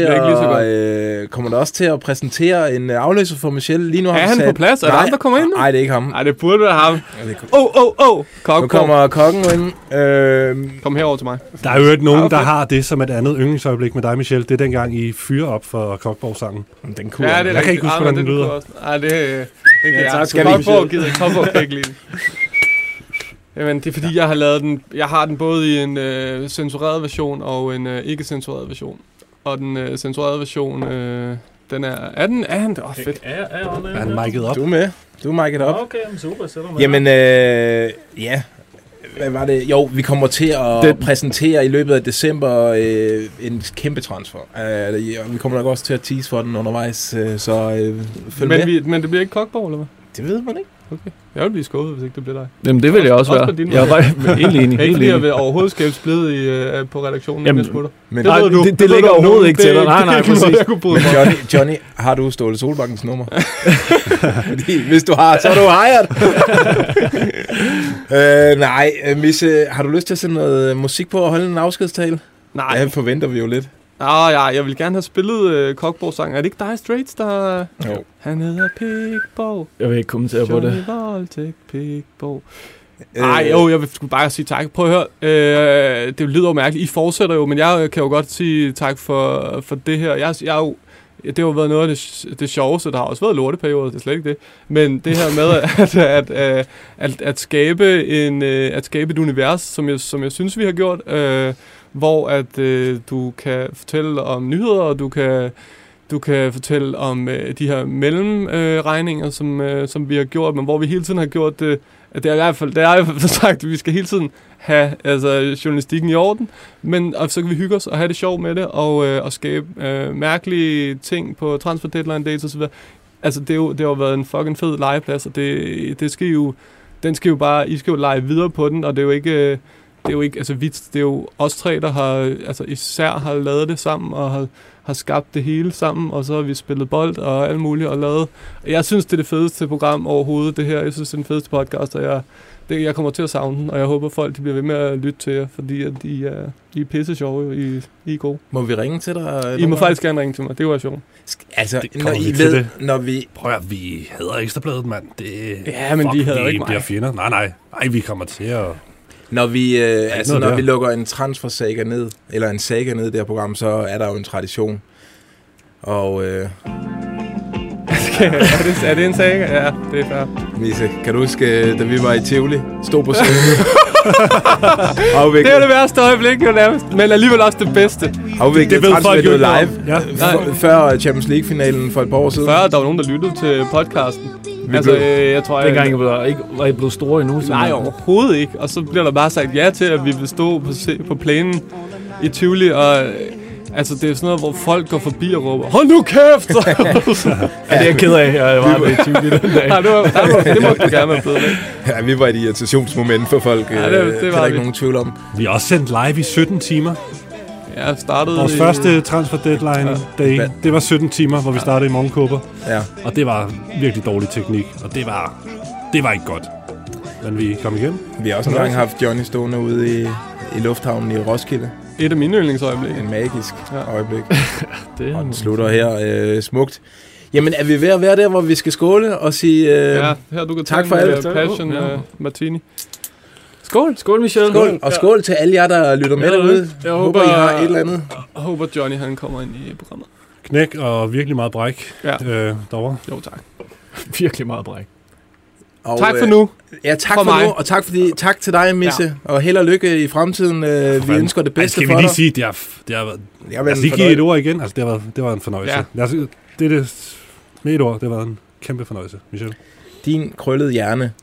da også til at præsentere en afløser for Michel. Lige nu har er han på plads? Er der andre, der kommer ind nu? Nej, det er ikke ham. Nej, det burde være ham. Nu kommer kokken ind. Kom herover til mig. Der er jo ikke nogen, der har det som et andet yndlingsøjeblik med dig, Michel. Det er dengang, I fyrer op for Kokborg-sangen. Den kunne jeg kan ikke huske, hvordan den lyder. Nej, det kan jeg. Kokborg kan ikke lide. Jamen, det er fordi, jeg har lavet den. Jeg har den både i en censureret version og en ikke censureret version. Og den censurerede version, Den er den? Fedt. Er den mic'et op? Du er med. Du er mic'et op. Okay, super. Så er Jamen, ja. Hvad var det? Jo, vi kommer til at præsentere i løbet af december en kæmpe transfer. Vi kommer nok også til at tease for den undervejs, så følg med. Men det bliver ikke Kokborg, eller hvad? Det ved man ikke. Okay. Jeg vil blive skuffet, hvis ikke det bliver dig. Jamen, det vil jeg også være. Jeg er bare helt enig. Ikke fordi jeg vil overhovedet skabe splid på redaktionen, jamen, jeg smutter. Men det ligger overhovedet ikke til dig. Nej, præcis. Johnny, har du Ståle Solbakkens nummer? Fordi hvis du har, så er du hired. Nej, Misse, har du lyst til at sende noget musik på og holde en afskedstale? Nej. Ja, forventer vi jo lidt. Jeg vil gerne have spillet Kokborg-sangen. Er det ikke dig, Straits, der... Jo. Han hedder Pigborg. Jeg vil ikke kommentere på det. Johnny Voldtægt, Pigborg. Jeg vil sgu bare sige tak. Prøv at høre. Det lyder jo mærkeligt. I fortsætter jo, men jeg kan jo godt sige tak for det her. Det har jo været noget af det sjoveste. Der har også været lorteperiode, det er slet ikke det. Men det her med at skabe et univers, som jeg synes, vi har gjort, hvor at du kan fortælle om nyheder, og du kan fortælle om de her mellemregninger, som vi har gjort, men hvor vi hele tiden har gjort det. Det er i hvert fald sagt, at vi skal hele tiden have journalistikken i orden, og så kan vi hygge os og have det sjovt med det, og skabe mærkelige ting på transfer deadline dates osv. Altså, det har jo været en fucking fed legeplads, og I skal jo lege videre på den, og det er jo os tre, der især har lavet det sammen, og har skabt det hele sammen, og så har vi spillet bold og alt muligt og lavet. Jeg synes, det er det fedeste program overhovedet, det her. Jeg synes, det er den fedeste podcast, og jeg kommer til at savne den, og jeg håber, folk de bliver ved med at lytte til jer, fordi at I er pisse sjove, I er gode. Må vi ringe til dig? I må faktisk gerne ringe til mig, det var sjovt. Altså, når vi... Prøv at vi hader Ekstrabladet, mand. Ja, men de hader ikke mig. Bliver fjender. Nej, vi kommer til at... Når vi lukker en transfer-saga ned, eller en saga ned i det her program, så er der jo en tradition. Og... er det en saga? Ja, det er fair. Misse, kan du huske, da vi var i Tivoli, stod på scenen? Det er det værste øjeblik, jo nærmest, men alligevel også det bedste. Afviklet transfervinduet live, før Champions League-finalen for et par år siden. Før der var nogen, der lyttede til podcasten. Jeg tror, dengang var I blevet store endnu? Nej, overhovedet ikke. Og så bliver der bare sagt ja til, at vi vil stå på plænen i Tivoli, og... Altså, det er sådan noget, hvor folk går forbi og råber, hold nu kæft! Ja, det er jeg ked af, jeg var med i Tivoli den dag. Nej, det må du gerne være blevet med. Ja, vi var et irritationsmoment for folk. Ja, det var der ikke nogen tvivl om. Vi har også sendt live i 17 timer. Ja, startede vores første transfer deadline day, det var 17 timer, hvor vi startede i morgenkåber. Ja. Og det var virkelig dårlig teknik, og det var ikke godt. Men vi kom igennem. Vi har også engang haft Johnny stående ude i lufthavnen i Roskilde. Et af mine yndlingsøjeblik. En magisk øjeblik. Og den slutter her smukt. Jamen, er vi ved at være der, hvor vi skal skåle og sige her, du kan tak for alt? Passion Martini. Skål. Skål, Michel. Skål. Og skål til alle jer, der lytter med derude. Jeg håber, I har et eller andet. Jeg håber, Johnny han kommer ind i programmet. Knæk og virkelig meget bræk derovre. Jo, tak. Virkelig meget bræk. Og, tak for nu. Ja, tak for nu, og tak til dig, Misse, og held og lykke i fremtiden. Vi ønsker det bedste for dig. Skal vi lige sige, det har været... Jeg vil lige give et ord igen. Altså, det var en fornøjelse. Ja. Med et ord, det var en kæmpe fornøjelse, Michel. Din krøllede hjerne,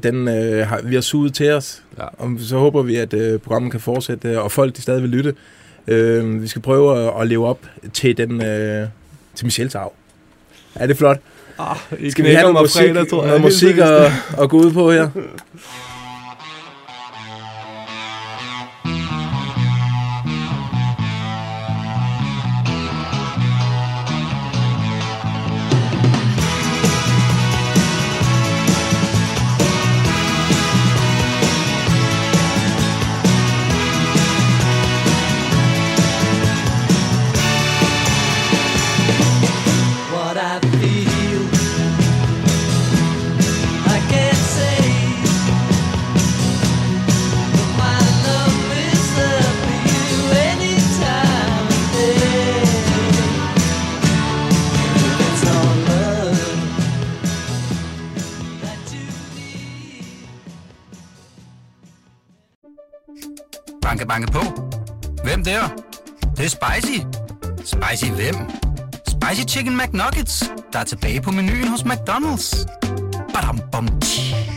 vi har suget til os, og så håber vi, at programmet kan fortsætte, og folk de stadig vil lytte. Vi skal prøve at leve op til til Michels arv. Er det flot? Skal vi have noget musik at gå ud på her? Banke på. Hvem der? Det er spicy. Spicy hvem? Spicy Chicken McNuggets, der er tilbage på menuen hos McDonald's. Badum, bom, tji.